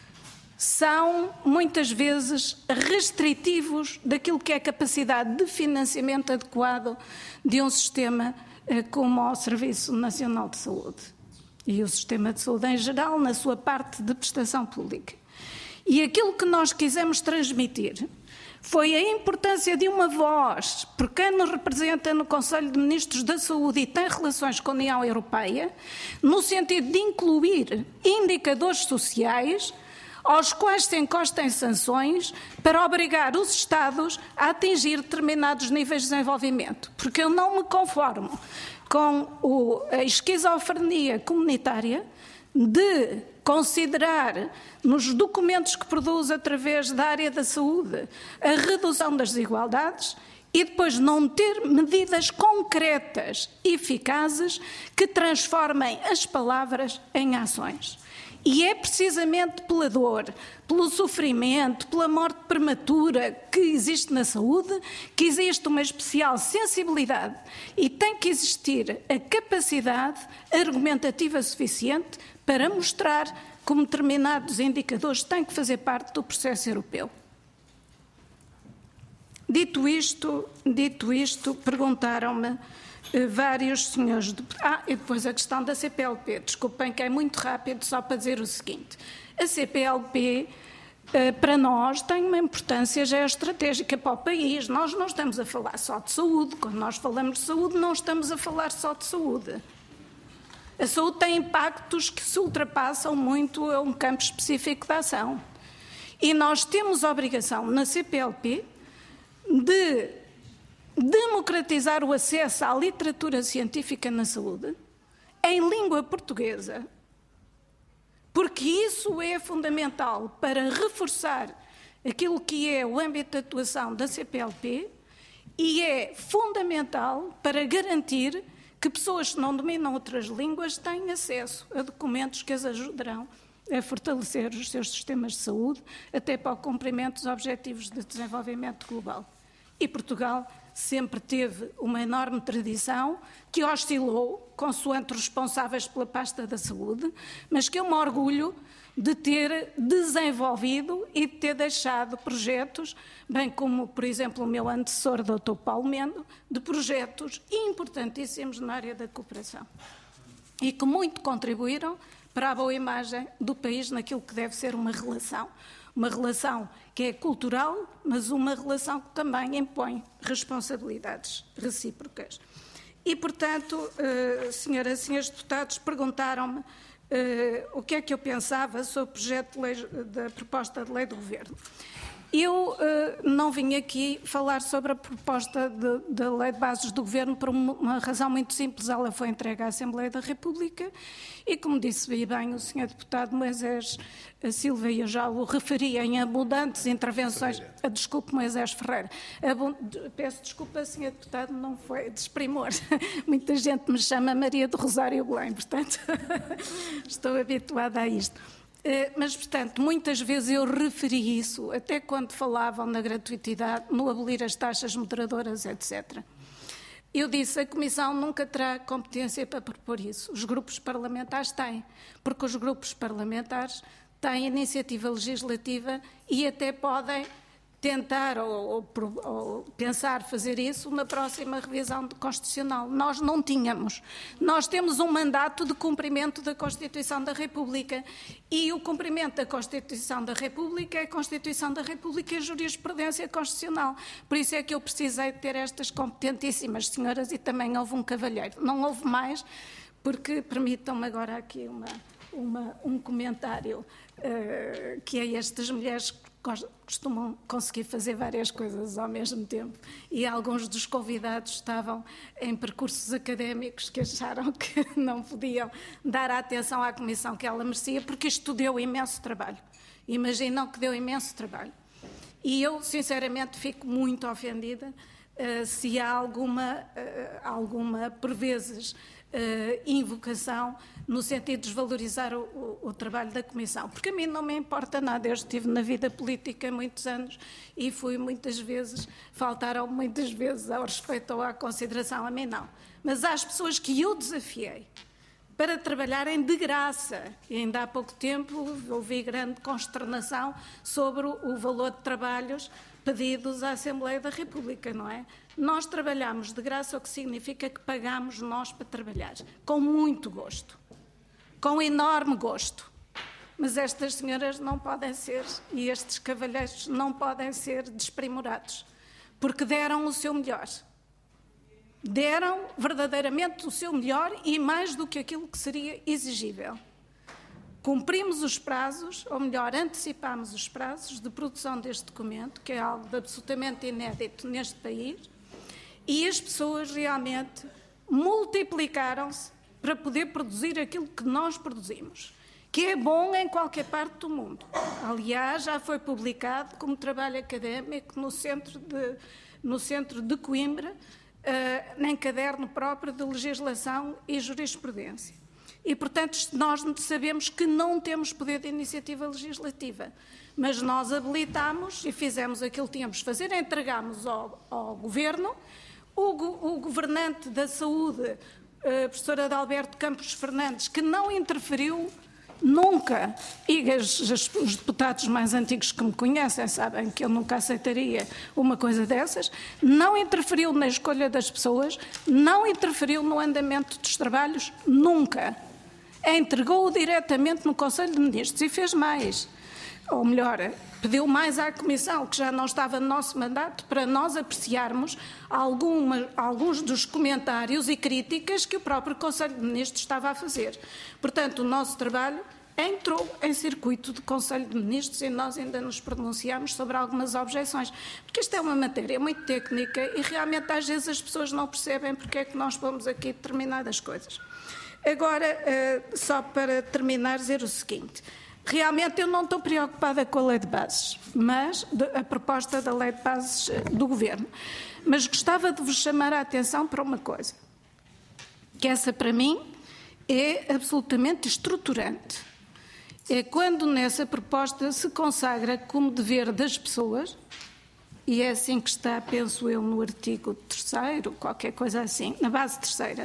são, muitas vezes, restritivos daquilo que é a capacidade de financiamento adequado de um sistema como o Serviço Nacional de Saúde. E o sistema de saúde em geral, na sua parte de prestação pública. E aquilo que nós quisemos transmitir foi a importância de uma voz, por quem nos representa no Conselho de Ministros da Saúde e tem relações com a União Europeia, no sentido de incluir indicadores sociais aos quais se encostem sanções para obrigar os Estados a atingir determinados níveis de desenvolvimento. Porque eu não me conformo com o, a esquizofrenia comunitária de considerar nos documentos que produz através da área da saúde a redução das desigualdades e depois não ter medidas concretas e eficazes que transformem as palavras em ações. E é precisamente pela dor, pelo sofrimento, pela morte prematura que existe na saúde, que existe uma especial sensibilidade e tem que existir a capacidade argumentativa suficiente para mostrar como determinados indicadores têm que fazer parte do processo europeu. Dito isto, dito isto, perguntaram-me vários senhores deputados. Ah, e depois a questão da C P L P. Desculpem que é muito rápido, só para dizer o seguinte. A C P L P, para nós, tem uma importância geoestratégica para o país. Nós não estamos a falar só de saúde. Quando nós falamos de saúde, não estamos a falar só de saúde. A saúde tem impactos que se ultrapassam muito a um campo específico de ação. E nós temos a obrigação, na C P L P, de democratizar o acesso à literatura científica na saúde em língua portuguesa, porque porque isso é fundamental para reforçar aquilo que é o âmbito de atuação da C P L P e é fundamental para garantir que pessoas que não dominam outras línguas têm acesso a documentos que as ajudarão a fortalecer os seus sistemas de saúde, até para o cumprimento dos Objetivos de Desenvolvimento Global. E Portugal sempre teve uma enorme tradição que oscilou consoante os responsáveis pela pasta da saúde, mas que eu me orgulho de ter desenvolvido e de ter deixado projetos, bem como, por exemplo, o meu antecessor, doutor Paulo Mendo, de projetos importantíssimos na área da cooperação e que muito contribuíram para a boa imagem do país naquilo que deve ser uma relação. Uma relação que é cultural, mas uma relação que também impõe responsabilidades recíprocas. E, portanto, senhoras e senhores deputados, perguntaram-me uh, o que é que eu pensava sobre o projeto de lei, da proposta de lei do Governo. Eu uh, não vim aqui falar sobre a proposta da lei de bases do Governo por uma, uma razão muito simples. Ela foi entregue à Assembleia da República e, como disse bem o senhor deputado Moisés Silva, e eu já o referi em abundantes intervenções... Uh, desculpe, Moisés Ferreira. Abund... Peço desculpa, senhor deputado, não foi desprimor. Muita gente me chama Maria do Rosário Belém, portanto, estou habituada a isto. Mas, portanto, muitas vezes eu referi isso, até quando falavam na gratuitidade, no abolir as taxas moderadoras, etcétera. Eu disse, a Comissão nunca terá competência para propor isso. Os grupos parlamentares têm, porque os grupos parlamentares têm iniciativa legislativa e até podem tentar ou, ou, ou pensar fazer isso na próxima revisão constitucional. Nós não tínhamos. Nós temos um mandato de cumprimento da Constituição da República e o cumprimento da Constituição da República é a Constituição da República e a jurisprudência constitucional. Por isso é que eu precisei de ter estas competentíssimas senhoras e também houve um cavalheiro. Não houve mais, porque permitam-me agora aqui uma, uma, um comentário uh, que é estas mulheres costumam conseguir fazer várias coisas ao mesmo tempo e alguns dos convidados estavam em percursos académicos que acharam que não podiam dar a atenção à Comissão que ela merecia, porque isto deu imenso trabalho. Imaginam que deu imenso trabalho. E eu, sinceramente, fico muito ofendida uh, se há alguma, uh, alguma por vezes, Uh, invocação no sentido de desvalorizar o, o, o trabalho da Comissão, porque a mim não me importa nada. Eu estive na vida política muitos anos e fui muitas vezes, faltaram muitas vezes ao respeito ou à consideração, a mim não. Mas às pessoas que eu desafiei para trabalharem de graça, e ainda há pouco tempo ouvi grande consternação sobre o, o valor de trabalhos pedidos à Assembleia da República, não é? Nós trabalhamos de graça, o que significa que pagamos nós para trabalhar, com muito gosto, com enorme gosto. Mas estas senhoras não podem ser, e estes cavalheiros não podem ser desprimorados, porque deram o seu melhor. Deram verdadeiramente o seu melhor e mais do que aquilo que seria exigível. Cumprimos os prazos, ou melhor, antecipámos os prazos de produção deste documento, que é algo de absolutamente inédito neste país, e as pessoas realmente multiplicaram-se para poder produzir aquilo que nós produzimos, que é bom em qualquer parte do mundo. Aliás, já foi publicado como trabalho académico no Centro de, no centro de Coimbra, uh, em caderno próprio de legislação e jurisprudência. E, portanto, nós sabemos que não temos poder de iniciativa legislativa, mas nós habilitámos e fizemos aquilo que tínhamos de fazer, entregámos ao, ao Governo, o, o governante da Saúde, a professora Adalberto Campos Fernandes, que não interferiu nunca, e as, as, os deputados mais antigos que me conhecem sabem que eu nunca aceitaria uma coisa dessas, não interferiu na escolha das pessoas, não interferiu no andamento dos trabalhos, nunca. Entregou-o diretamente no Conselho de Ministros e fez mais. Ou melhor, pediu mais à Comissão, que já não estava no nosso mandato, para nós apreciarmos alguma, alguns dos comentários e críticas que o próprio Conselho de Ministros estava a fazer. Portanto, o nosso trabalho entrou em circuito de Conselho de Ministros e nós ainda nos pronunciamos sobre algumas objeções, porque isto é uma matéria muito técnica e realmente às vezes as pessoas não percebem porque é que nós pomos aqui determinadas coisas. Agora, só para terminar, dizer o seguinte. Realmente eu não estou preocupada com a lei de bases, mas a proposta da lei de bases do Governo. Mas gostava de vos chamar a atenção para uma coisa, que essa para mim é absolutamente estruturante. É quando nessa proposta se consagra como dever das pessoas, e é assim que está, penso eu, no artigo terceiro, qualquer coisa assim, na base terceira,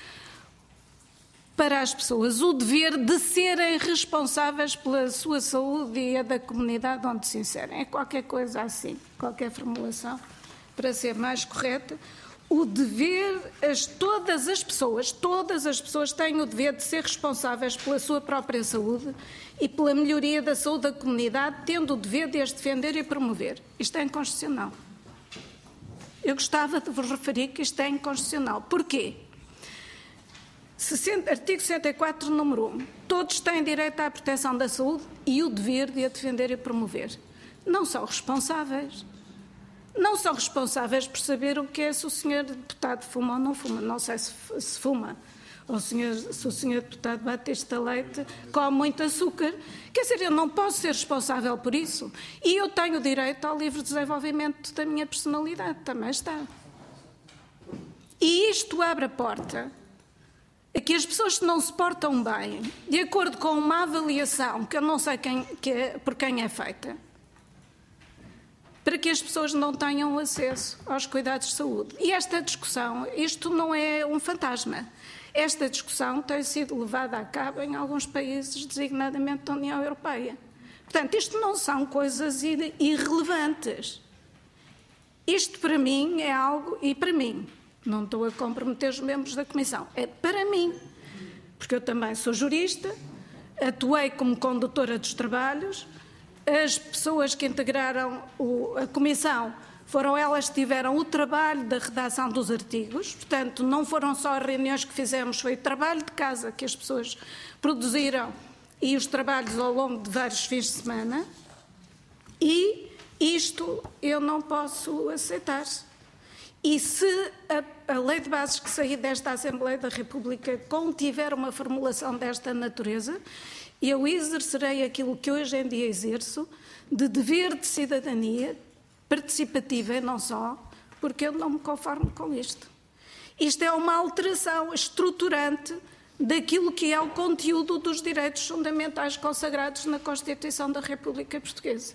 para as pessoas o dever de serem responsáveis pela sua saúde e a da comunidade onde se inserem. É qualquer coisa assim, qualquer formulação, para ser mais correta. O dever, as, todas as pessoas, todas as pessoas têm o dever de ser responsáveis pela sua própria saúde e pela melhoria da saúde da comunidade, tendo o dever de as defender e promover. Isto é inconstitucional. Eu gostava de vos referir que isto é inconstitucional. Porquê? Artigo sessenta e quatro, número um. Todos têm direito à proteção da saúde e o dever de a defender e promover. Não são responsáveis. Não são responsáveis por saber o que é se o senhor deputado fuma ou não fuma. Não sei se, se fuma. Ou o senhor, se o senhor deputado Batista Leite come muito açúcar. Quer dizer, eu não posso ser responsável por isso. E eu tenho direito ao livre desenvolvimento da minha personalidade. Também está. E isto abre a porta a que as pessoas que não se portam bem, de acordo com uma avaliação, que eu não sei quem, que é, por quem é feita, para que as pessoas não tenham acesso aos cuidados de saúde. E esta discussão, isto não é um fantasma. Esta discussão tem sido levada a cabo em alguns países, designadamente da União Europeia. Portanto, isto não são coisas irrelevantes. Isto, para mim, é algo... E para mim, não estou a comprometer os membros da Comissão, é para mim, porque eu também sou jurista, atuei como condutora dos trabalhos, as pessoas que integraram o, a Comissão foram elas que tiveram o trabalho da redação dos artigos, portanto, não foram só as reuniões que fizemos, foi o trabalho de casa que as pessoas produziram e os trabalhos ao longo de vários fins de semana, e isto eu não posso aceitar. E se a, a lei de bases que sair desta Assembleia da República contiver uma formulação desta natureza, eu exercerei aquilo que hoje em dia exerço, de dever de cidadania participativa e não só, porque eu não me conformo com isto. Isto é uma alteração estruturante daquilo que é o conteúdo dos direitos fundamentais consagrados na Constituição da República Portuguesa.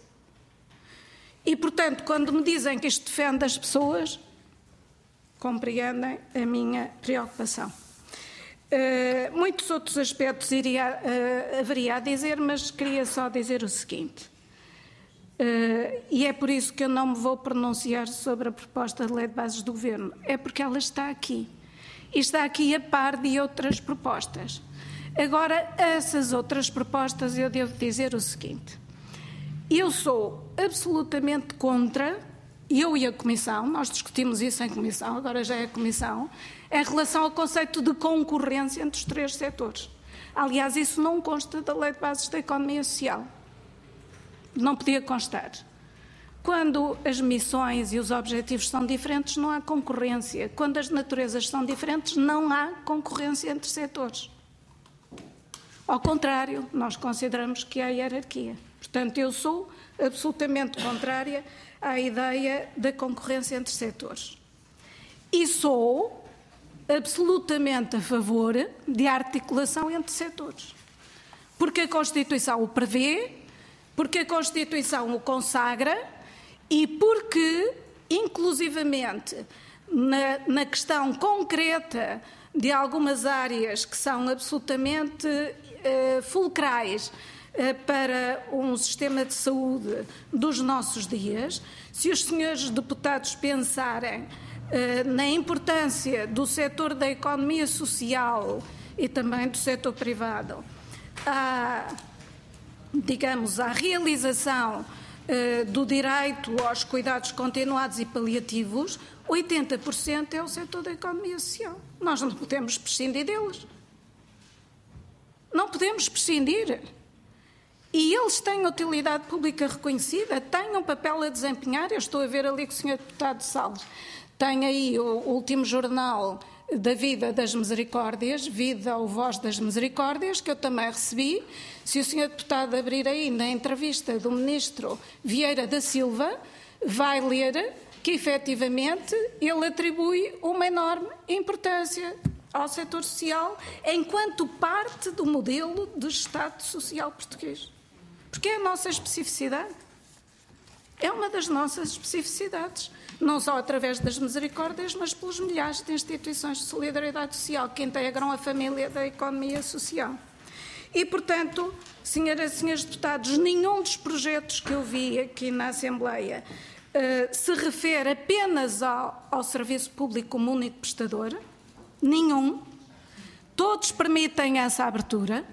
E, portanto, quando me dizem que isto defende as pessoas, compreendem a minha preocupação. Uh, muitos outros aspectos iria, uh, haveria a dizer, mas queria só dizer o seguinte, uh, e é por isso que eu não me vou pronunciar sobre a proposta de lei de bases do Governo, é porque ela está aqui, e está aqui a par de outras propostas. Agora, essas outras propostas, eu devo dizer o seguinte, eu sou absolutamente contra... Eu e a Comissão, nós discutimos isso em Comissão, agora já é a Comissão, em relação ao conceito de concorrência entre os três setores. Aliás, isso não consta da Lei de Bases da Economia Social. Não podia constar. Quando as missões e os objetivos são diferentes, não há concorrência. Quando as naturezas são diferentes, não há concorrência entre setores. Ao contrário, nós consideramos que há hierarquia. Portanto, eu sou absolutamente contrária à ideia da concorrência entre setores. E sou absolutamente a favor de articulação entre setores. Porque a Constituição o prevê, porque a Constituição o consagra e porque, inclusivamente, na, na questão concreta de algumas áreas que são absolutamente uh, fulcrais para um sistema de saúde dos nossos dias, se os senhores deputados pensarem eh, na importância do setor da economia social e também do setor privado, à, digamos, à realização eh, do direito aos cuidados continuados e paliativos, oitenta por cento é o setor da economia social. Nós não podemos prescindir deles. Não podemos prescindir. E eles têm utilidade pública reconhecida, têm um papel a desempenhar. Eu estou a ver ali que o senhor deputado Salles tem aí o último jornal da Vida das Misericórdias, Vida ou Voz das Misericórdias, que eu também recebi. Se o senhor Deputado abrir aí na entrevista do Ministro Vieira da Silva, vai ler que, efetivamente, ele atribui uma enorme importância ao setor social enquanto parte do modelo do Estado Social português. Porque é a nossa especificidade. É uma das nossas especificidades. Não só através das misericórdias, mas pelos milhares de instituições de solidariedade social que integram a família da economia social. E, portanto, senhoras e senhores deputados, nenhum dos projetos que eu vi aqui na Assembleia uh, se refere apenas ao, ao Serviço Público como único prestador. Nenhum. Todos permitem essa abertura.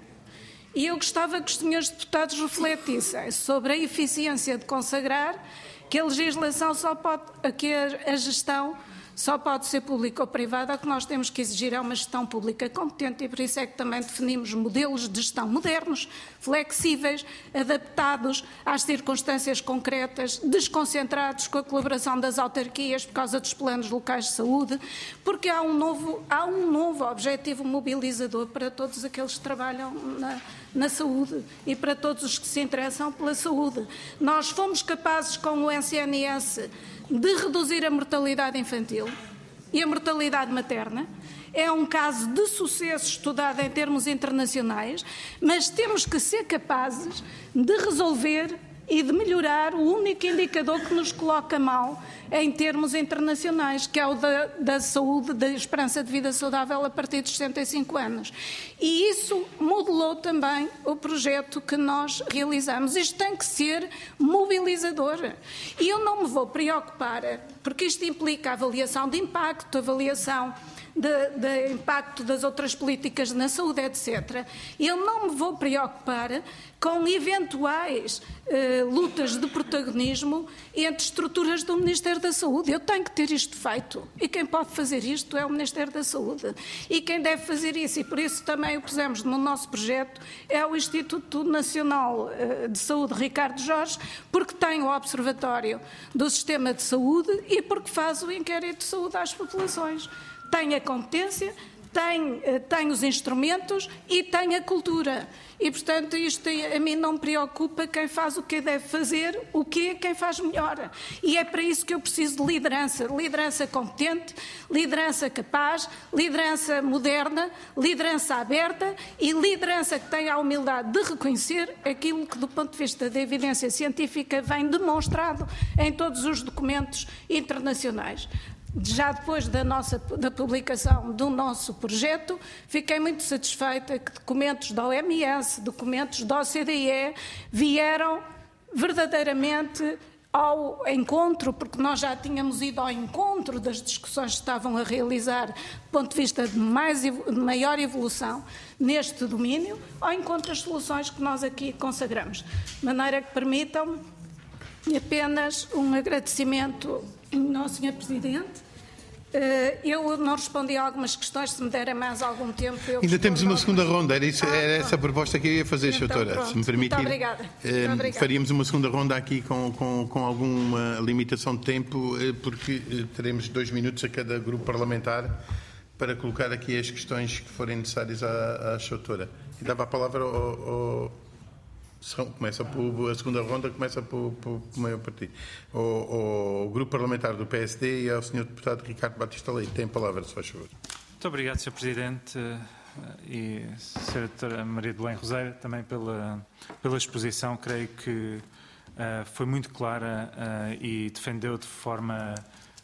E eu gostava que os senhores deputados refletissem sobre a eficiência de consagrar que a legislação só pode, que a gestão só pode ser pública ou privada. O que nós temos que exigir é uma gestão pública competente e por isso é que também definimos modelos de gestão modernos, flexíveis, adaptados às circunstâncias concretas, desconcentrados com a colaboração das autarquias por causa dos planos locais de saúde, porque há um novo, há um novo objetivo mobilizador para todos aqueles que trabalham na na saúde e para todos os que se interessam pela saúde. Nós fomos capazes, com o S N S, de reduzir a mortalidade infantil e a mortalidade materna. É um caso de sucesso estudado em termos internacionais, mas temos que ser capazes de resolver e de melhorar o único indicador que nos coloca mal em termos internacionais, que é o da, da saúde, da esperança de vida saudável a partir dos sessenta e cinco anos. E isso modelou também o projeto que nós realizamos. Isto tem que ser mobilizador. E eu não me vou preocupar, porque isto implica avaliação de impacto, avaliação de, de impacto das outras políticas na saúde, etcétera. Eu não me vou preocupar com eventuais eh, lutas de protagonismo entre estruturas do Ministério da Saúde. Eu tenho que ter isto feito. E quem pode fazer isto é o Ministério da Saúde. E quem deve fazer isso, e por isso também o pusemos no nosso projeto, é o Instituto Nacional eh, de Saúde Ricardo Jorge, porque tem o Observatório do Sistema de Saúde e porque faz o inquérito de saúde às populações. Tem a competência, tem, tem os instrumentos e tem a cultura. E, portanto, isto a mim não me preocupa quem faz o que deve fazer, o que é quem faz melhor. E é para isso que eu preciso de liderança. Liderança competente, liderança capaz, liderança moderna, liderança aberta e liderança que tenha a humildade de reconhecer aquilo que, do ponto de vista da evidência científica, vem demonstrado em todos os documentos internacionais. Já depois da, nossa, da publicação do nosso projeto, fiquei muito satisfeita que documentos da O M S, documentos da O C D E vieram verdadeiramente ao encontro, porque nós já tínhamos ido ao encontro das discussões que estavam a realizar do ponto de vista de, mais, de maior evolução neste domínio, ao encontro das soluções que nós aqui consagramos. De maneira que permitam apenas um agradecimento ao senhor Presidente. Eu não respondi a algumas questões, se me derem mais algum tempo. Eu Ainda temos uma segunda algumas... ronda, era, isso, ah, era essa a proposta que eu ia fazer, então, doutora. Pronto. Se me permitir, Muito obrigada. Eh, Muito obrigada. faríamos uma segunda ronda aqui com, com, com alguma limitação de tempo, eh, porque eh, teremos dois minutos a cada grupo parlamentar para colocar aqui as questões que forem necessárias à, à doutora. E dava a palavra ao... ao Começa por, a segunda ronda começa por, por, por maior partido. O, o grupo parlamentar do P S D e ao senhor deputado Ricardo Batista Leite. Tem a palavra, se faz favor. Muito obrigado, senhor Presidente, e senhora doutora Maria de Belém Roseira, também pela, pela exposição. Creio que uh, foi muito clara uh, e defendeu de forma,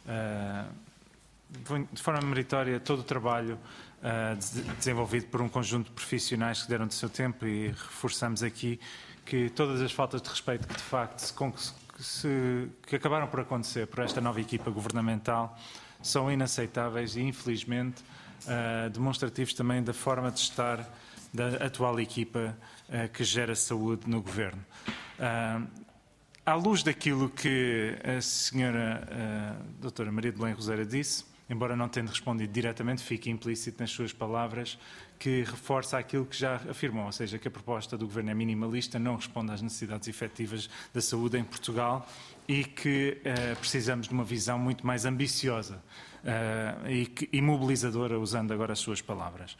uh, de forma meritória todo o trabalho uh, desenvolvido por um conjunto de profissionais que deram do seu tempo, e reforçamos aqui que todas as faltas de respeito que de facto se, que, se, que acabaram por acontecer por esta nova equipa governamental são inaceitáveis e, infelizmente, uh, demonstrativos também da forma de estar da atual equipa uh, que gera saúde no Governo. Uh, à luz daquilo que a senhora uh, doutora Maria de Belém Roseira disse, embora não tendo respondido diretamente, fique implícito nas suas palavras que reforça aquilo que já afirmou, ou seja, que a proposta do Governo é minimalista, não responde às necessidades efetivas da saúde em Portugal e que uh, precisamos de uma visão muito mais ambiciosa uh, e, que, e mobilizadora, usando agora as suas palavras.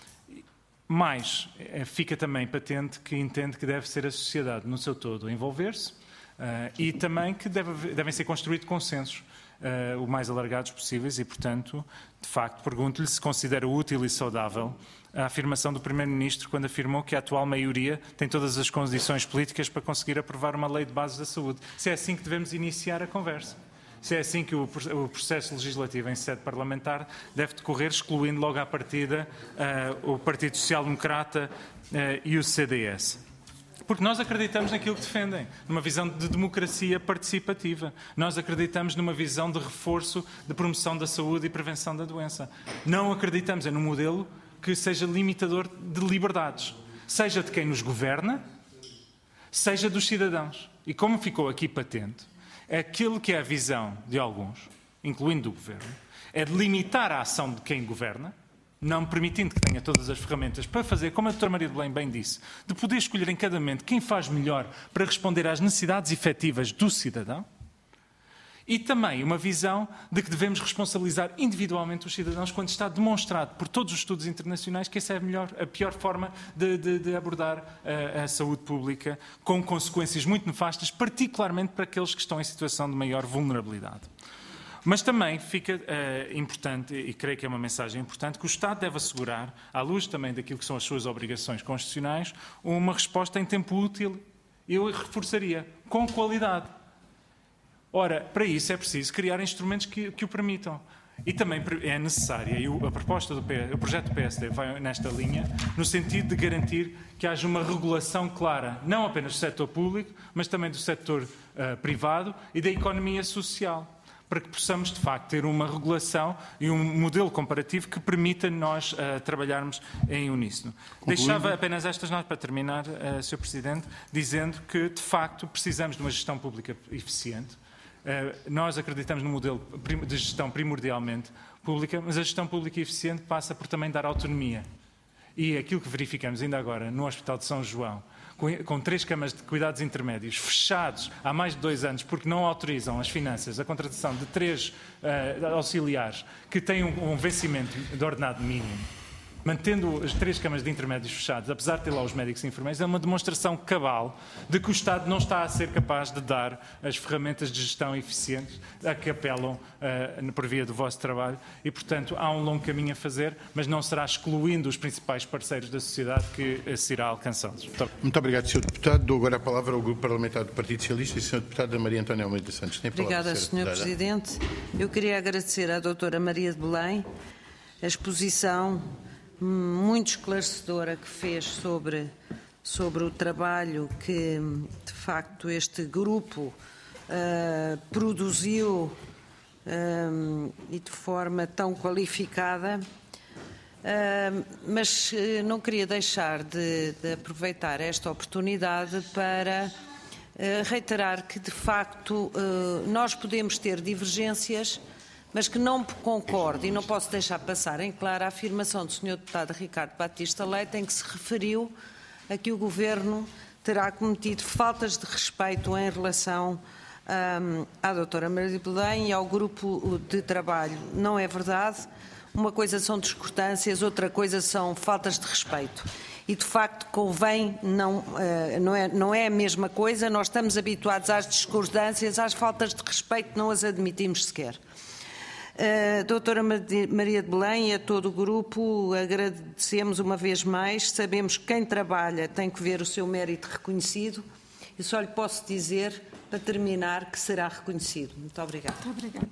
Mas uh, fica também patente que entende que deve ser a sociedade no seu todo a envolver-se uh, e também que deve, devem ser construídos consensos Uh, o mais alargados possíveis e, portanto, de facto, pergunto-lhe se considera útil e saudável a afirmação do Primeiro-Ministro quando afirmou que a atual maioria tem todas as condições políticas para conseguir aprovar uma lei de bases da saúde. Se é assim que devemos iniciar a conversa. Se é assim que o processo legislativo em sede parlamentar deve decorrer, excluindo logo à partida uh, o Partido Social Democrata uh, e o C D S. Porque nós acreditamos naquilo que defendem, numa visão de democracia participativa. Nós acreditamos numa visão de reforço, de promoção da saúde e prevenção da doença. Não acreditamos em um modelo que seja limitador de liberdades, seja de quem nos governa, seja dos cidadãos. E como ficou aqui patente, aquilo que é a visão de alguns, incluindo do Governo, é de limitar a ação de quem governa, não permitindo que tenha todas as ferramentas para fazer, como a doutora Maria de Belém bem disse, de poder escolher em cada momento quem faz melhor para responder às necessidades efetivas do cidadão, e também uma visão de que devemos responsabilizar individualmente os cidadãos quando está demonstrado por todos os estudos internacionais que essa é a, melhor, a pior forma de, de, de abordar a, a saúde pública, com consequências muito nefastas, particularmente para aqueles que estão em situação de maior vulnerabilidade. Mas também fica uh, importante, e creio que é uma mensagem importante, que o Estado deve assegurar, à luz também daquilo que são as suas obrigações constitucionais, uma resposta em tempo útil, eu reforçaria, com qualidade. Ora, para isso é preciso criar instrumentos que, que o permitam. E também é necessária, e a proposta do P S D, o projeto do P S D vai nesta linha, no sentido de garantir que haja uma regulação clara, não apenas do setor público, mas também do setor uh, privado e da economia social, para que possamos, de facto, ter uma regulação e um modelo comparativo que permita nós uh, trabalharmos em uníssono. Concluindo. Deixava apenas estas notas para terminar, uh, senhor Presidente, dizendo que, de facto, precisamos de uma gestão pública eficiente. Uh, nós acreditamos no modelo de gestão primordialmente pública, mas a gestão pública eficiente passa por também dar autonomia. E aquilo que verificamos ainda agora no Hospital de São João, com três camas de cuidados intermédios fechados há mais de dois anos porque não autorizam as finanças a contratação de três uh, auxiliares que têm um, um vencimento de ordenado mínimo, mantendo as três camas de intermédios fechados, apesar de ter lá os médicos e enfermeiros, é uma demonstração cabal de que o Estado não está a ser capaz de dar as ferramentas de gestão eficientes a que apelam uh, por via do vosso trabalho e, portanto, há um longo caminho a fazer, mas não será excluindo os principais parceiros da sociedade que se irá alcançá-los. Muito, Muito obrigado, senhor Deputado. Dou agora a palavra ao Grupo Parlamentar do Partido Socialista e senhor Deputado Maria Antónia Almeida Santos. Tem a palavra, Obrigada, senhor Presidente. Eu queria agradecer à doutora Maria de Belém a exposição muito esclarecedora que fez sobre, sobre o trabalho que, de facto, este grupo uh, produziu uh, e de forma tão qualificada, uh, mas uh, não queria deixar de, de aproveitar esta oportunidade para uh, reiterar que, de facto, uh, nós podemos ter divergências, mas que não concordo e não posso deixar passar em claro a afirmação do senhor Deputado Ricardo Batista Leite, em que se referiu a que o Governo terá cometido faltas de respeito em relação um, à doutora Maria de Belém e ao grupo de trabalho. Não é verdade. Uma coisa são discordâncias, outra coisa são faltas de respeito. E, de facto, convém, não, uh, não, é, não é a mesma coisa. Nós estamos habituados às discordâncias, às faltas de respeito, não as admitimos sequer. Uh, doutora Maria de Belém e a todo o grupo agradecemos uma vez mais. Sabemos que quem trabalha tem que ver o seu mérito reconhecido e só lhe posso dizer, para terminar, que será reconhecido. Muito obrigada. Muito obrigada.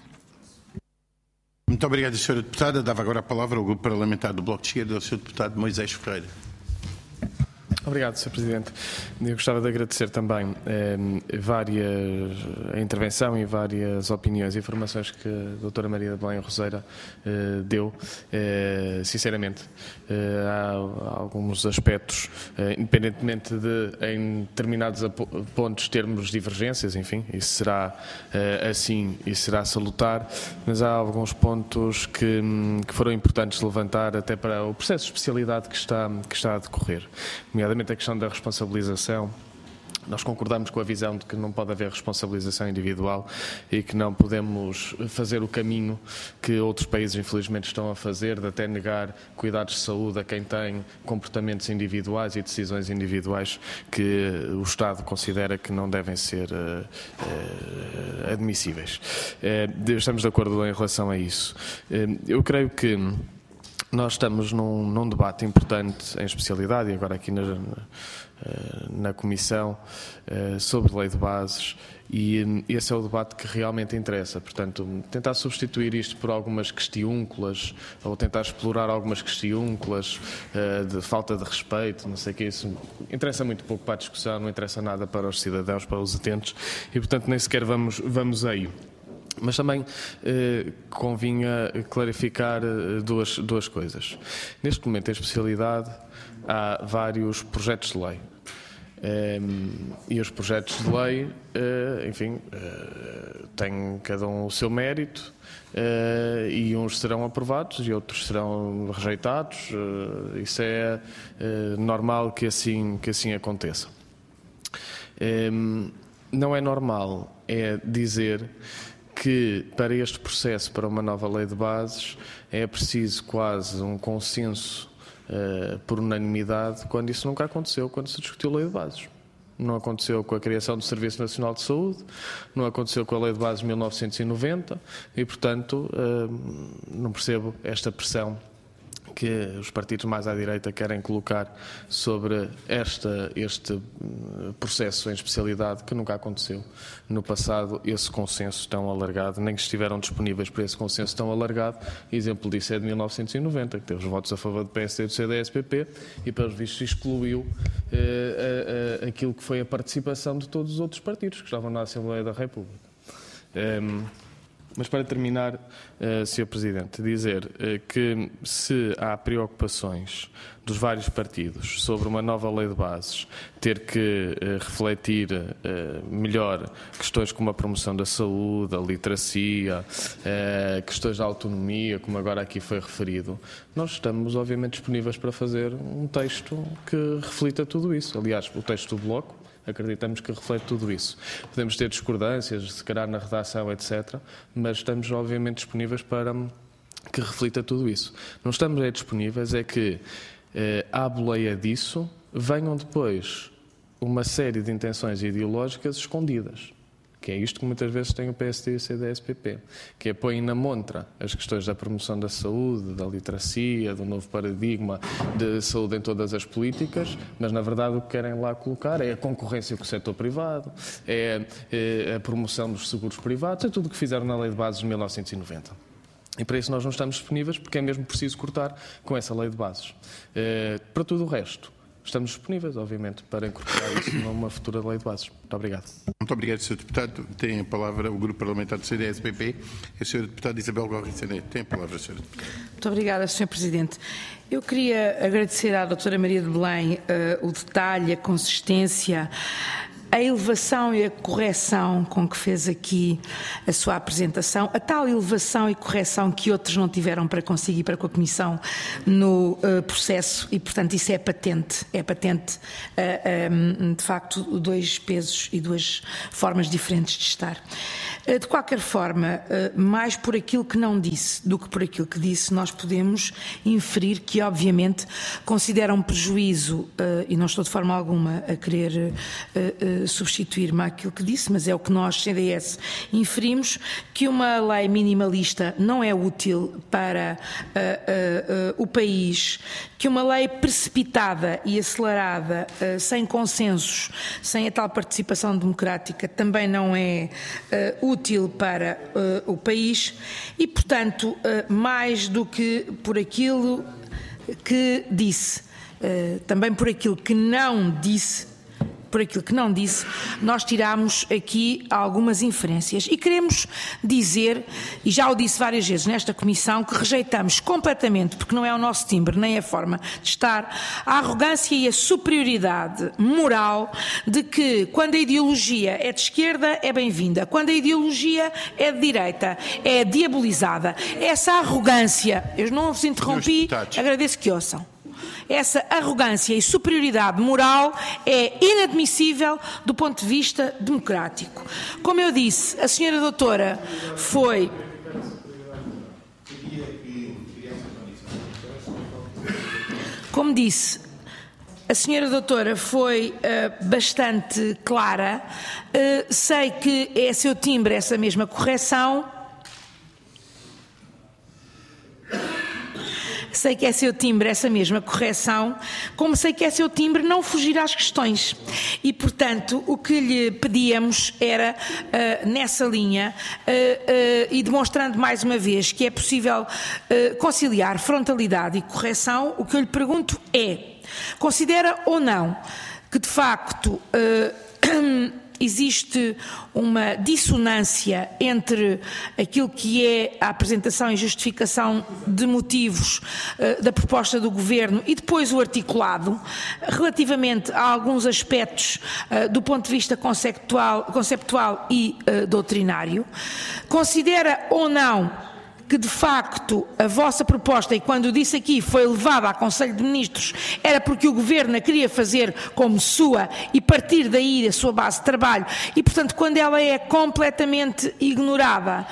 Muito obrigado, senhora Deputada. Dava agora a palavra ao Grupo Parlamentar do Bloco de Esquerda, ao senhor Deputado Moisés Ferreira. Obrigado, senhor Presidente. Eu gostava de agradecer também eh, várias, a intervenção e várias opiniões e informações que a doutora Maria de Belém Roseira eh, deu. Eh, sinceramente, eh, há alguns aspectos, eh, independentemente de em determinados pontos termos divergências, enfim, isso será eh, assim e será salutar, mas há alguns pontos que, que foram importantes de levantar até para o processo de especialidade que está, que está a decorrer. Nomeadamente a questão da responsabilização. Nós concordamos com a visão de que não pode haver responsabilização individual e que não podemos fazer o caminho que outros países infelizmente estão a fazer, de até negar cuidados de saúde a quem tem comportamentos individuais e decisões individuais que o Estado considera que não devem ser uh, uh, admissíveis. Uh, estamos de acordo em relação a isso. Uh, eu creio que nós estamos num, num debate importante em especialidade, e agora aqui na, na Comissão, sobre lei de bases, e esse é o debate que realmente interessa. Portanto, tentar substituir isto por algumas questiúnculas, ou tentar explorar algumas questiúnculas de falta de respeito, não sei o que, isso interessa muito pouco para a discussão, não interessa nada para os cidadãos, para os utentes, e portanto nem sequer vamos, vamos aí. Mas também eh, convinha clarificar eh, duas, duas coisas. Neste momento, em especialidade, há vários projetos de lei. Eh, e os projetos de lei, eh, enfim, eh, têm cada um o seu mérito, eh, e uns serão aprovados e outros serão rejeitados. Eh, isso é eh, normal que assim, que assim aconteça. Eh, não é normal é dizer que para este processo, para uma nova lei de bases, é preciso quase um consenso uh, por unanimidade, quando isso nunca aconteceu, quando se discutiu a lei de bases. Não aconteceu com a criação do Serviço Nacional de Saúde, não aconteceu com a lei de bases de mil novecentos e noventa e, portanto, uh, não percebo esta pressão que os partidos mais à direita querem colocar sobre esta, este processo em especialidade, que nunca aconteceu no passado, esse consenso tão alargado, nem que estiveram disponíveis para esse consenso tão alargado. Exemplo disso é de mil novecentos e noventa, que teve os votos a favor do P S D e do C D S P P e, pelos vistos, excluiu eh, a, a, aquilo que foi a participação de todos os outros partidos que estavam na Assembleia da República. Um, Mas para terminar, uh, senhor Presidente, dizer uh, que se há preocupações dos vários partidos sobre uma nova lei de bases ter que uh, refletir uh, melhor questões como a promoção da saúde, a literacia, uh, questões da autonomia, como agora aqui foi referido, nós estamos obviamente disponíveis para fazer um texto que reflita tudo isso. Aliás, o texto do Bloco, acreditamos que reflete tudo isso. Podemos ter discordâncias, se calhar na redação, etcétera, mas estamos obviamente disponíveis para que reflita tudo isso. Não estamos é disponíveis é que, eh, à boleia disso, venham depois uma série de intenções ideológicas escondidas, que é isto que muitas vezes tem o P S D e o C D S P P, que é põe na montra as questões da promoção da saúde, da literacia, do novo paradigma de saúde em todas as políticas, mas na verdade o que querem lá colocar é a concorrência com o setor privado, é, é a promoção dos seguros privados, é tudo o que fizeram na Lei de Bases de mil novecentos e noventa. E para isso nós não estamos disponíveis, porque é mesmo preciso cortar com essa Lei de Bases. É, para tudo o resto, estamos disponíveis, obviamente, para incorporar isso numa futura lei de bases. Muito obrigado. Muito obrigado, senhor Deputado. Tem a palavra o Grupo Parlamentar do C D S P P. A senhora Deputada Isabel Gorricenet. Tem a palavra, senhora Deputada. Muito obrigada, senhor Presidente. Eu queria agradecer à doutora Maria de Belém uh, o detalhe, a consistência, a elevação e a correção com que fez aqui a sua apresentação, a tal elevação e correção que outros não tiveram para conseguir para com a Comissão no uh, processo e, portanto, isso é patente, é patente, uh, um, de facto, dois pesos e duas formas diferentes de estar. Uh, de qualquer forma, uh, mais por aquilo que não disse do que por aquilo que disse, nós podemos inferir que, obviamente, considera um prejuízo, uh, e não estou de forma alguma a querer uh, uh, substituir-me àquilo que disse, mas é o que nós, C D S, inferimos, que uma lei minimalista não é útil para uh, uh, uh, o país, que uma lei precipitada e acelerada, uh, sem consensos, sem a tal participação democrática, também não é uh, útil para uh, o país e, portanto, uh, mais do que por aquilo que disse, uh, também por aquilo que não disse, por aquilo que não disse, nós tiramos aqui algumas inferências e queremos dizer, e já o disse várias vezes nesta comissão, que rejeitamos completamente, porque não é o nosso timbre, nem a forma de estar, a arrogância e a superioridade moral de que quando a ideologia é de esquerda é bem-vinda, quando a ideologia é de direita é diabolizada. Essa arrogância, eu não vos interrompi, agradeço que ouçam. Essa arrogância e superioridade moral é inadmissível do ponto de vista democrático. Como eu disse, a senhora doutora foi... Como disse, a senhora doutora foi uh, bastante clara. Uh, sei que é seu timbre essa mesma correção. Sei que é seu timbre essa mesma correção, como sei que é seu timbre não fugir às questões. E, portanto, o que lhe pedíamos era, uh, nessa linha, uh, uh, e demonstrando mais uma vez que é possível uh, conciliar frontalidade e correção, o que eu lhe pergunto é, considera ou não que, de facto, uh, existe uma dissonância entre aquilo que é a apresentação e justificação de motivos uh, da proposta do Governo e depois o articulado, relativamente a alguns aspectos uh, do ponto de vista conceptual, conceptual e uh, doutrinário. Considera ou não que de facto a vossa proposta, e quando disse aqui foi levada ao Conselho de Ministros, era porque o Governo a queria fazer como sua e partir daí a sua base de trabalho, e portanto quando ela é completamente ignorada,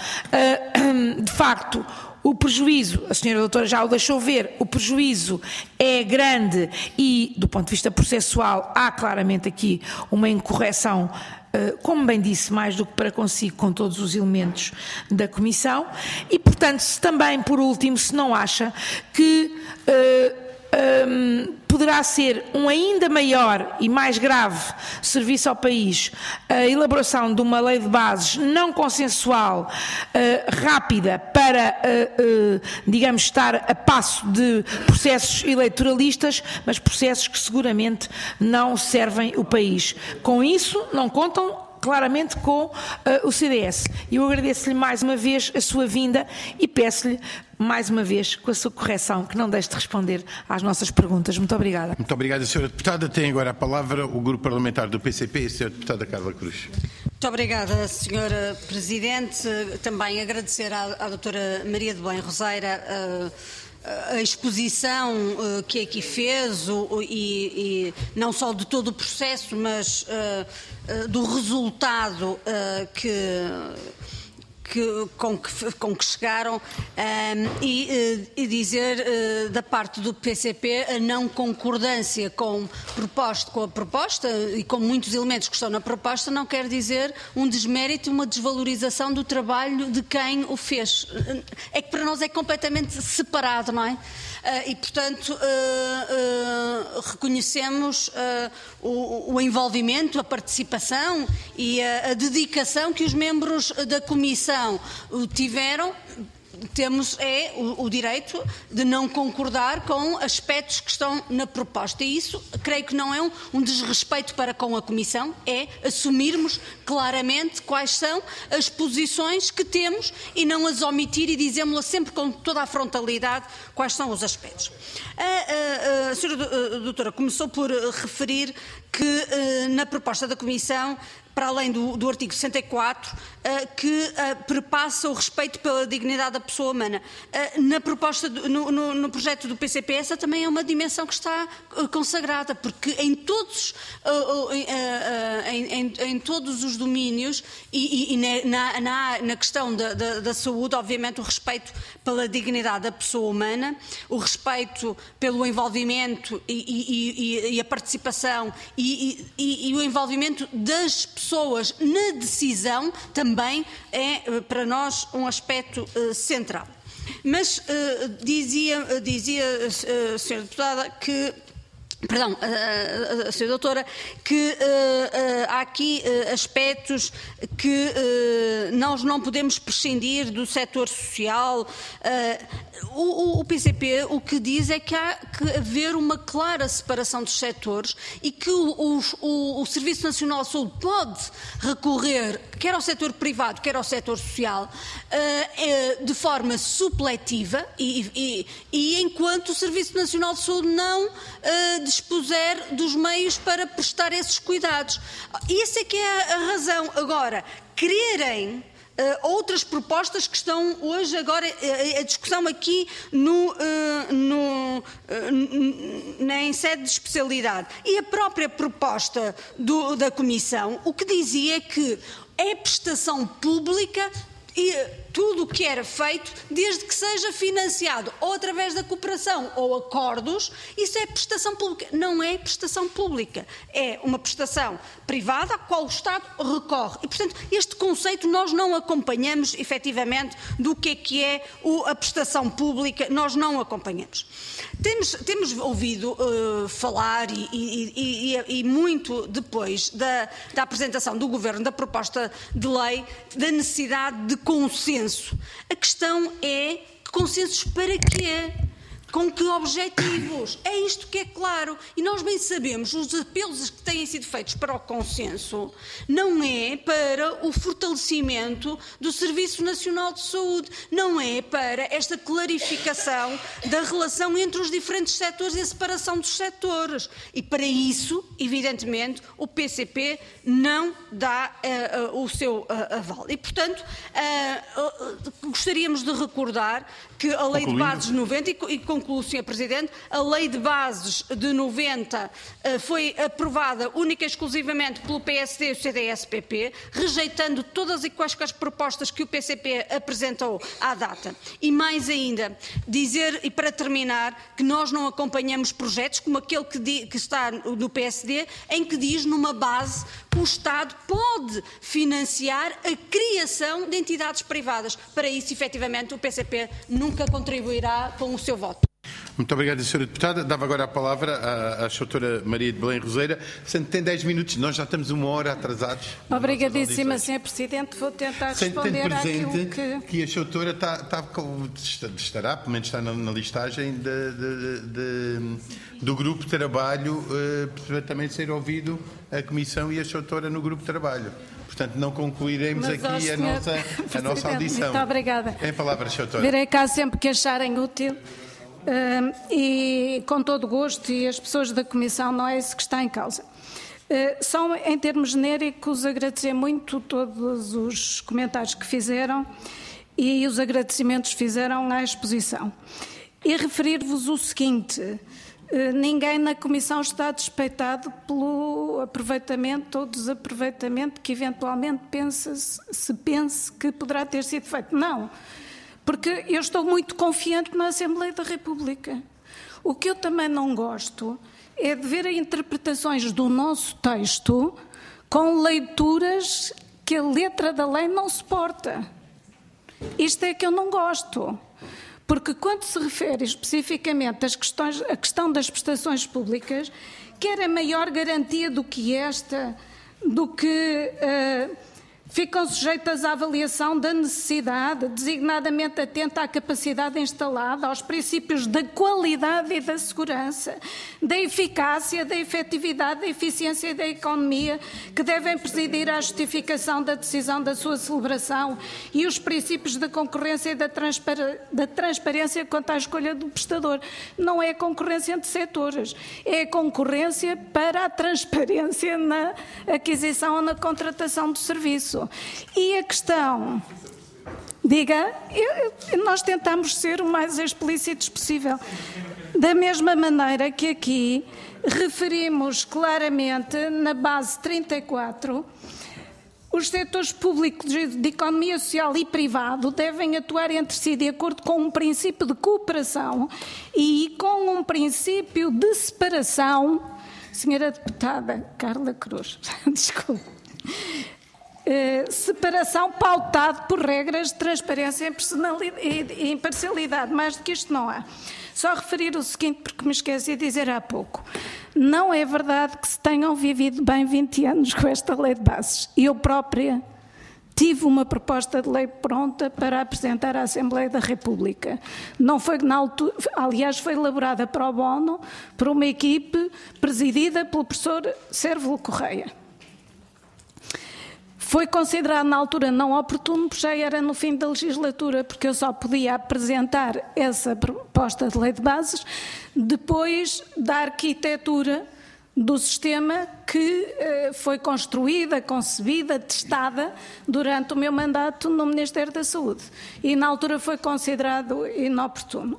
de facto o prejuízo, a senhora doutora já o deixou ver, o prejuízo é grande e do ponto de vista processual há claramente aqui uma incorreção, como bem disse, mais do que para consigo com todos os elementos da Comissão, e portanto se também por último se não acha que uh, um, poderá ser um ainda maior e mais grave serviço ao país a elaboração de uma lei de bases não consensual, uh, rápida, para, uh, uh, digamos, estar a passo de processos eleitoralistas, mas processos que seguramente não servem o país. Com isso, não contam claramente com uh, o C D S. Eu agradeço-lhe mais uma vez a sua vinda e peço-lhe mais uma vez com a sua correção que não deixe de responder às nossas perguntas. Muito obrigada. Muito obrigada, senhora Deputada. Tem agora a palavra o Grupo Parlamentar do P C P e a senhora Deputada Carla Cruz. Muito obrigada, senhora Presidente. Também agradecer à, à doutora Maria de Belém Roseira uh, a exposição uh, que aqui fez o, e, e não só de todo o processo, mas uh, uh, do resultado uh, que, que, com, que, com que chegaram, um, e, uh, e dizer uh, da parte do P C P a não concordância com, proposta, com a proposta e com muitos elementos que estão na proposta não quer dizer um desmérito, uma desvalorização do trabalho de quem o fez. É que para nós é completamente separado, não é? Uh, e, portanto, uh, uh, reconhecemos uh, o, o envolvimento, a participação e a, a dedicação que os membros da Comissão tiveram. Temos é o, o direito de não concordar com aspectos que estão na proposta e isso creio que não é um, um desrespeito para com a Comissão, é assumirmos claramente quais são as posições que temos e não as omitir e dizemos-la sempre com toda a frontalidade quais são os aspectos. A, a, a senhora doutora começou por referir que na proposta da Comissão, para além do, do artigo sessenta e quatro, uh, que uh, perpassa o respeito pela dignidade da pessoa humana. Uh, na proposta, do, no, no, no projeto do P C P, essa também é uma dimensão que está uh, consagrada, porque em todos, uh, uh, uh, uh, em, em, em todos os domínios e, e, e na, na, na questão da, da, da saúde, obviamente o respeito pela dignidade da pessoa humana, o respeito pelo envolvimento e, e, e, e a participação e, e, e o envolvimento das pessoas pessoas na decisão também é para nós um aspecto uh, central. Mas uh, dizia, dizia uh, senhora Deputada que Perdão, a, a, a senhora doutora, que uh, uh, há aqui uh, aspectos que uh, nós não podemos prescindir do setor social. Uh, o, o P C P o que diz é que há que haver uma clara separação dos setores e que o, o, o Serviço Nacional de Saúde pode recorrer quer ao setor privado, quer ao setor social, uh, uh, de forma supletiva e, e, e enquanto o Serviço Nacional de Saúde não uh, dispuser dos meios para prestar esses cuidados. E essa é que é a razão. Agora, quererem uh, outras propostas que estão hoje agora uh, a discussão aqui no, uh, no, uh, na em sede de especialidade. E a própria proposta do, da Comissão, o que dizia é que é prestação pública e tudo o que era feito, desde que seja financiado ou através da cooperação ou acordos, isso é prestação pública. Não é prestação pública, é uma prestação privada à qual o Estado recorre. E, portanto, este conceito nós não acompanhamos, efetivamente, do que é que é o, a prestação pública, nós não acompanhamos. Temos, temos ouvido uh, falar, e, e, e, e muito depois da, da apresentação do Governo da proposta de lei, da necessidade de consenso. A questão é consensos para quê? Com que objetivos? É isto que é claro. E nós bem sabemos, os apelos que têm sido feitos para o consenso não é para o fortalecimento do Serviço Nacional de Saúde, não é para esta clarificação da relação entre os diferentes setores e a separação dos setores. E para isso, evidentemente, o P C P não dá uh, uh, o seu uh, aval. E, portanto, uh, uh, gostaríamos de recordar que a Lei de Bases noventa, e, e concluo, senhor Presidente, a Lei de Bases de noventa uh, foi aprovada única e exclusivamente pelo P S D e o C D S P P, rejeitando todas e quaisquer propostas que o P C P apresentou à data. E mais ainda, dizer, e para terminar, que nós não acompanhamos projetos como aquele que, di, que está no P S D, em que diz numa base que o Estado pode financiar a criação de entidades privadas. Para isso, efetivamente, o P C P nunca contribuirá com o seu voto. Muito obrigado, senhora Deputada. Dava agora a palavra à, à doutora Maria de Belém Roseira. Sendo que tem dez minutos, nós já estamos uma hora atrasados. Obrigadíssima, senhor Presidente. Vou tentar responder àquilo que... que a doutora está, está, estará, pelo menos está na, na listagem de, de, de, do grupo de trabalho, eh, para também ser ouvido a Comissão e a doutora no grupo de trabalho. Portanto, não concluiremos Mas, aqui a nossa, a nossa audição. Muito obrigada. Em palavras, doutora. Virei cá sempre que acharem útil. Uh, e com todo o gosto, e as pessoas da Comissão, não é isso que está em causa. Uh, só em termos genéricos, agradecer muito todos os comentários que fizeram e os agradecimentos que fizeram à exposição. E referir-vos o seguinte: uh, ninguém na Comissão está despeitado pelo aproveitamento ou desaproveitamento que eventualmente pensa, se pense que poderá ter sido feito. Não. Porque eu estou muito confiante na Assembleia da República. O que eu também não gosto é de ver interpretações do nosso texto com leituras que a letra da lei não suporta. Isto é que eu não gosto. Porque quando se refere especificamente às questões, à questão das prestações públicas, quer a maior garantia do que esta, do que... Uh, ficam sujeitas à avaliação da necessidade, designadamente atenta à capacidade instalada, aos princípios da qualidade e da segurança, da eficácia, da efetividade, da eficiência e da economia, que devem presidir à justificação da decisão da sua celebração, e os princípios da concorrência e da, transpar da transparência quanto à escolha do prestador. Não é a concorrência entre setores, é a concorrência para a transparência na aquisição ou na contratação do serviço. E a questão, diga, eu, nós tentamos ser o mais explícitos possível. Da mesma maneira que aqui referimos claramente na base trinta e quatro, os setores públicos de economia social e privado devem atuar entre si de acordo com um princípio de cooperação e com um princípio de separação. Senhora Deputada Carla Cruz, desculpe. Uh, separação pautado por regras de transparência e imparcialidade. Mais do que isto não há. Só referir o seguinte, porque me esqueci de dizer há pouco. Não é verdade que se tenham vivido bem vinte anos com esta lei de bases. Eu própria tive uma proposta de lei pronta para apresentar à Assembleia da República. Não foi na altura, aliás, foi elaborada pro bono por uma equipe presidida pelo professor Sérvulo Correia. Foi considerado na altura não oportuno, porque já era no fim da legislatura, porque eu só podia apresentar essa proposta de lei de bases depois da arquitetura do sistema que eh, foi construída, concebida, testada durante o meu mandato no Ministério da Saúde. E na altura foi considerado inoportuno.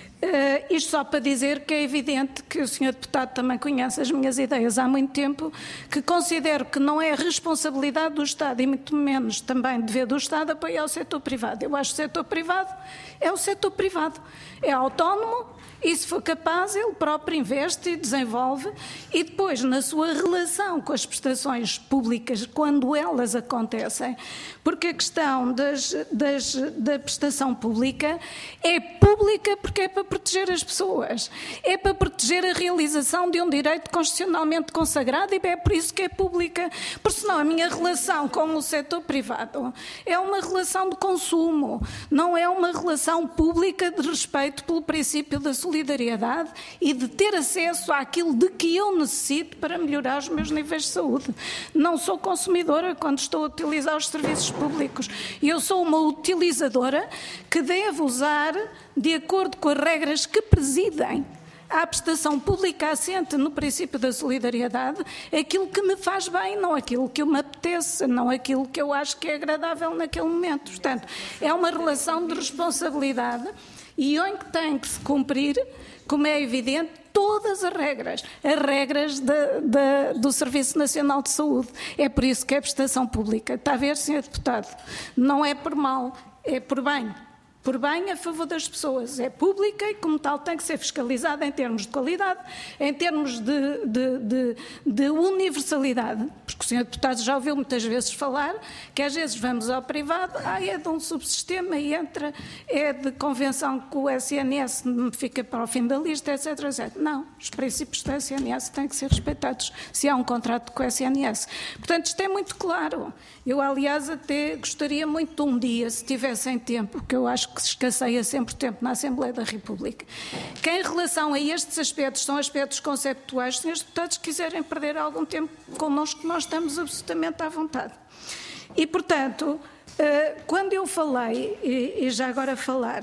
Uh, isto só para dizer que é evidente que o senhor Deputado também conhece as minhas ideias há muito tempo, que considero que não é responsabilidade do Estado e muito menos também dever do Estado apoiar o setor privado. Eu acho que o setor privado é o setor privado, é autónomo e, se for capaz, ele próprio investe e desenvolve, e depois, na sua relação com as prestações públicas, quando elas acontecem, porque a questão das, das, da prestação pública é pública porque é para proteger as pessoas, é para proteger a realização de um direito constitucionalmente consagrado, e é por isso que é pública, porque senão a minha relação com o setor privado é uma relação de consumo, não é uma relação pública de respeito pelo princípio da solidariedade e de ter acesso àquilo de que eu necessito para melhorar os meus níveis de saúde. Não sou consumidora quando estou a utilizar os serviços públicos. Eu sou uma utilizadora que deve usar, de acordo com as regras que presidem a prestação pública assente no princípio da solidariedade, aquilo que me faz bem, não aquilo que me apetece, não aquilo que eu acho que é agradável naquele momento. Portanto, é uma relação de responsabilidade e em que tem que se cumprir, como é evidente, todas as regras, as regras de, de, do Serviço Nacional de Saúde. É por isso que é prestação pública. Está a ver, senhor Deputado? Não é por mal, é por bem. Por bem a favor das pessoas. É pública e, como tal, tem que ser fiscalizada em termos de qualidade, em termos de, de, de, de universalidade. Porque o senhor Deputado já ouviu muitas vezes falar que às vezes vamos ao privado, ah, é de um subsistema e entra, é de convenção com o S N S, fica para o fim da lista, etc, etcétera. Não, os princípios do S N S têm que ser respeitados se há um contrato com o S N S. Portanto, isto é muito claro. Eu, aliás, até gostaria muito de um dia, se tivessem tempo, que eu acho que se escasseia sempre tempo na Assembleia da República, que em relação a estes aspectos, são aspectos conceptuais, se os deputados quiserem perder algum tempo connosco, nós estamos absolutamente à vontade. E, portanto, quando eu falei, e já agora falar,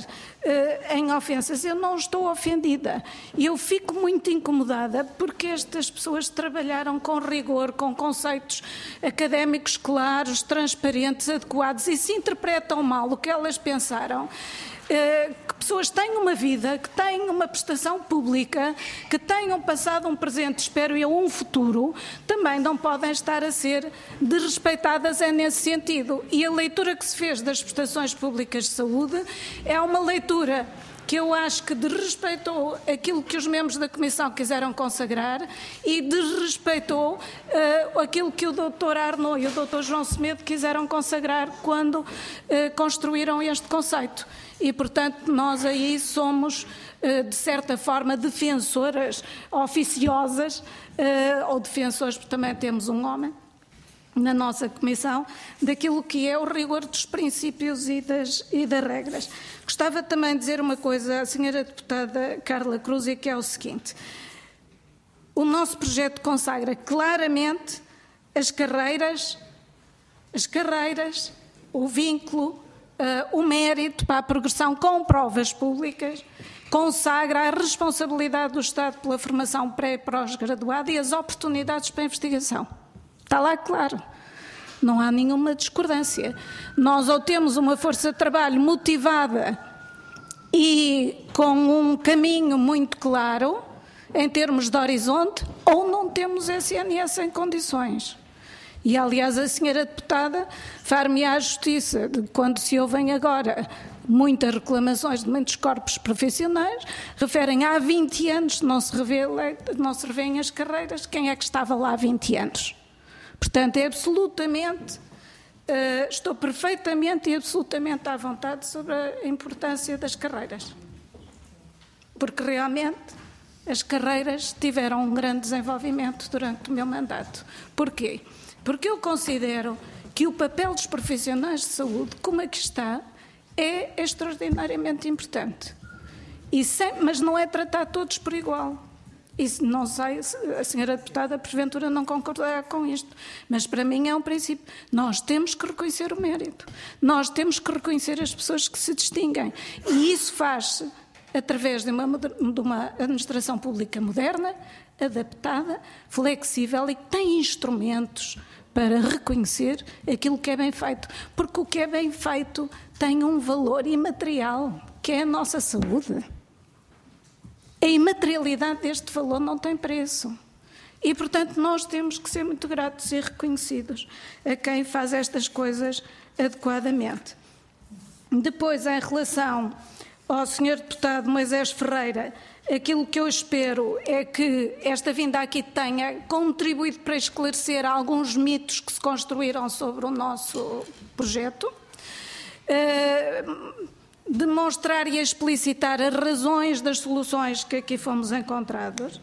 em ofensas, eu não estou ofendida. Eu fico muito incomodada porque estas pessoas trabalharam com rigor, com conceitos académicos claros, transparentes, adequados, e se interpretam mal o que elas pensaram, que pessoas têm uma vida, que têm uma prestação pública, que tenham passado um presente, espero eu, um futuro, também não podem estar a ser desrespeitadas é nesse sentido. E a leitura que se fez das prestações públicas de saúde é uma leitura que eu acho que desrespeitou aquilo que os membros da Comissão quiseram consagrar e desrespeitou uh, aquilo que o doutor Arnaud e o doutor João Semedo quiseram consagrar quando uh, construíram este conceito. E, portanto, nós aí somos, de certa forma, defensoras oficiosas, ou defensores, porque também temos um homem na nossa comissão, daquilo que é o rigor dos princípios e das, e das regras. Gostava também de dizer uma coisa à senhora deputada Carla Cruz, e que é o seguinte: o nosso projeto consagra claramente as carreiras, as carreiras, o vínculo, Uh, o mérito para a progressão com provas públicas, consagra a responsabilidade do Estado pela formação pré e pós-graduada e as oportunidades para a investigação. Está lá claro. Não há nenhuma discordância. Nós ou temos uma força de trabalho motivada e com um caminho muito claro, em termos de horizonte, ou não temos S N S em condições. E, aliás, a senhora deputada far-me à justiça de quando se ouvem agora muitas reclamações de muitos corpos profissionais, referem há vinte anos, não se revê, não se revêem as carreiras, quem é que estava lá há vinte anos? Portanto, é absolutamente, uh, estou perfeitamente e absolutamente à vontade sobre a importância das carreiras. Porque realmente as carreiras tiveram um grande desenvolvimento durante o meu mandato. Porquê? Porque eu considero que o papel dos profissionais de saúde, como aqui está, é extraordinariamente importante. E sem, mas não é tratar todos por igual. Isso não sei se a senhora deputada porventura não concordará com isto, mas para mim é um princípio. Nós temos que reconhecer o mérito, nós temos que reconhecer as pessoas que se distinguem, e isso faz-se através de uma, de uma administração pública moderna, adaptada, flexível e que tem instrumentos para reconhecer aquilo que é bem feito, porque o que é bem feito tem um valor imaterial, que é a nossa saúde. A imaterialidade deste valor não tem preço. E, portanto, nós temos que ser muito gratos e reconhecidos a quem faz estas coisas adequadamente. Depois, em relação ao senhor deputado Moisés Ferreira, aquilo que eu espero é que esta vinda aqui tenha contribuído para esclarecer alguns mitos que se construíram sobre o nosso projeto. Uh, demonstrar e explicitar as razões das soluções que aqui fomos encontradas,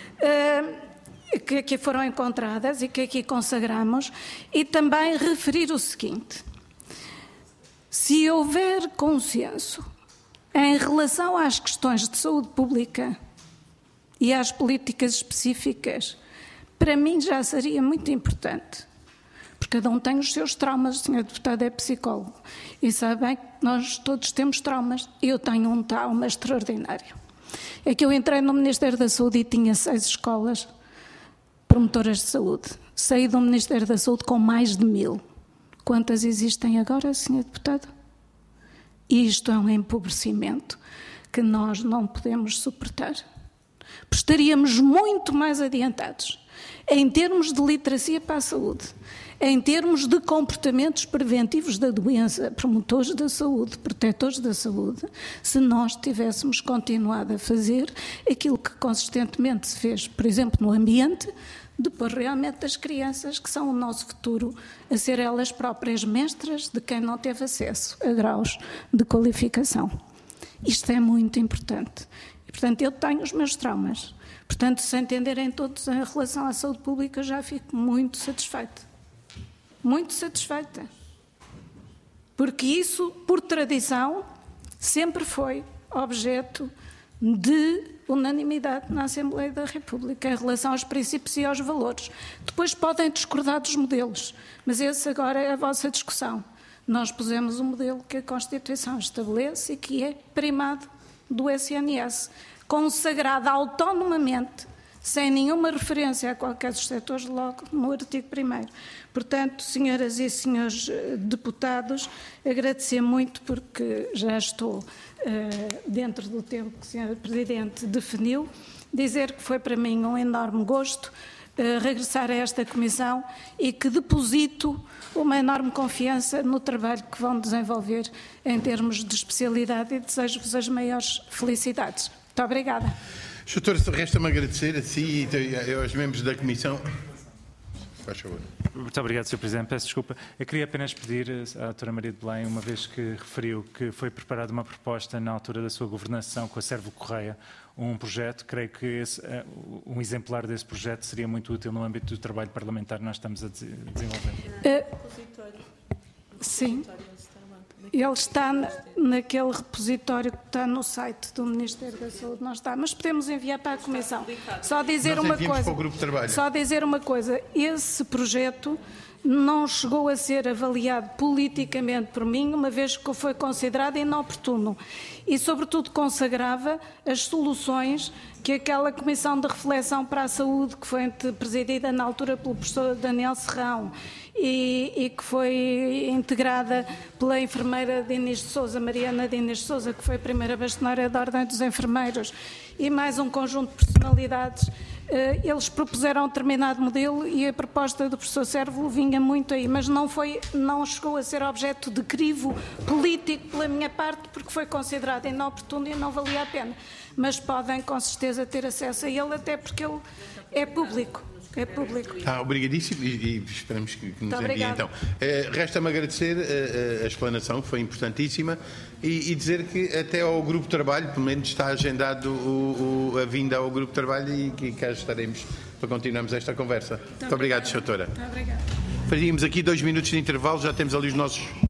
que aqui foram encontradas e que aqui consagramos, e também referir o seguinte: se houver consenso em relação às questões de saúde pública e às políticas específicas, para mim já seria muito importante. Porque cada um tem os seus traumas, o senhor deputado é psicólogo e sabe bem que nós todos temos traumas. Eu tenho um trauma extraordinário. É que eu entrei no Ministério da Saúde e tinha seis escolas promotoras de saúde. Saí do Ministério da Saúde com mais de mil. Quantas existem agora, senhor deputado? Isto é um empobrecimento que nós não podemos suportar. Estaríamos muito mais adiantados em termos de literacia para a saúde, em termos de comportamentos preventivos da doença, promotores da saúde, protetores da saúde, se nós tivéssemos continuado a fazer aquilo que consistentemente se fez, por exemplo, no ambiente, depois realmente das crianças, que são o nosso futuro, a ser elas próprias mestras de quem não teve acesso a graus de qualificação. Isto é muito importante. E, portanto, eu tenho os meus traumas. Portanto, se entenderem todos em relação à saúde pública, eu já fico muito satisfeita. Muito satisfeita. Porque isso, por tradição, sempre foi objeto de unanimidade na Assembleia da República em relação aos princípios e aos valores. Depois podem discordar dos modelos, mas esse agora é a vossa discussão. Nós pusemos um modelo que a Constituição estabelece e que é primado do S N S, consagrado autonomamente, sem nenhuma referência a qualquer dos setores, logo no artigo primeiro. Portanto, senhoras e senhores deputados, agradecer muito porque já estou uh, dentro do tempo que o senhor Presidente definiu, dizer que foi para mim um enorme gosto uh, regressar a esta Comissão e que deposito uma enorme confiança no trabalho que vão desenvolver em termos de especialidade e desejo-vos as maiores felicidades. Muito obrigada. Doutor, resta-me agradecer a si e aos membros da Comissão. Faz favor. Muito obrigado, senhor Presidente. Peço desculpa. Eu queria apenas pedir à doutora Maria de Belém, uma vez que referiu que foi preparada uma proposta na altura da sua governação com a Servo Correia, um projeto, creio que esse, um exemplar desse projeto seria muito útil no âmbito do trabalho parlamentar que nós estamos a desenvolver. Uh, sim. Ele está naquele repositório que está no site do Ministério da Saúde, não está, mas podemos enviar para a Comissão. Só dizer Nós uma coisa. Para o grupo de trabalho. Só dizer uma coisa. Esse projeto não chegou a ser avaliado politicamente por mim, uma vez que foi considerado inoportuno e, sobretudo, consagrava as soluções que aquela Comissão de Reflexão para a Saúde, que foi presidida na altura pelo professor Daniel Serrão e, e que foi integrada pela enfermeira de Inês de Sousa, Mariana de Inês de Sousa, que foi a primeira bastonária da Ordem dos Enfermeiros, e mais um conjunto de personalidades. Eles propuseram um determinado modelo e a proposta do professor Servo vinha muito aí, mas não, foi, não chegou a ser objeto de crivo político pela minha parte, porque foi considerado inoportuno e não valia a pena. mas podem com certeza ter acesso a ele, até porque ele é público. É público. Ah, obrigadíssimo e, e esperamos que, que nos enviem então. Eh, Resta-me agradecer a, a, a explanação, que foi importantíssima, e, e dizer que até ao Grupo de Trabalho, pelo menos está agendado o, o, a vinda ao Grupo de Trabalho e que cá estaremos para continuarmos esta conversa. Muito, Muito obrigado, doutora. Muito obrigada. Fazíamos aqui dois minutos de intervalo, já temos ali os nossos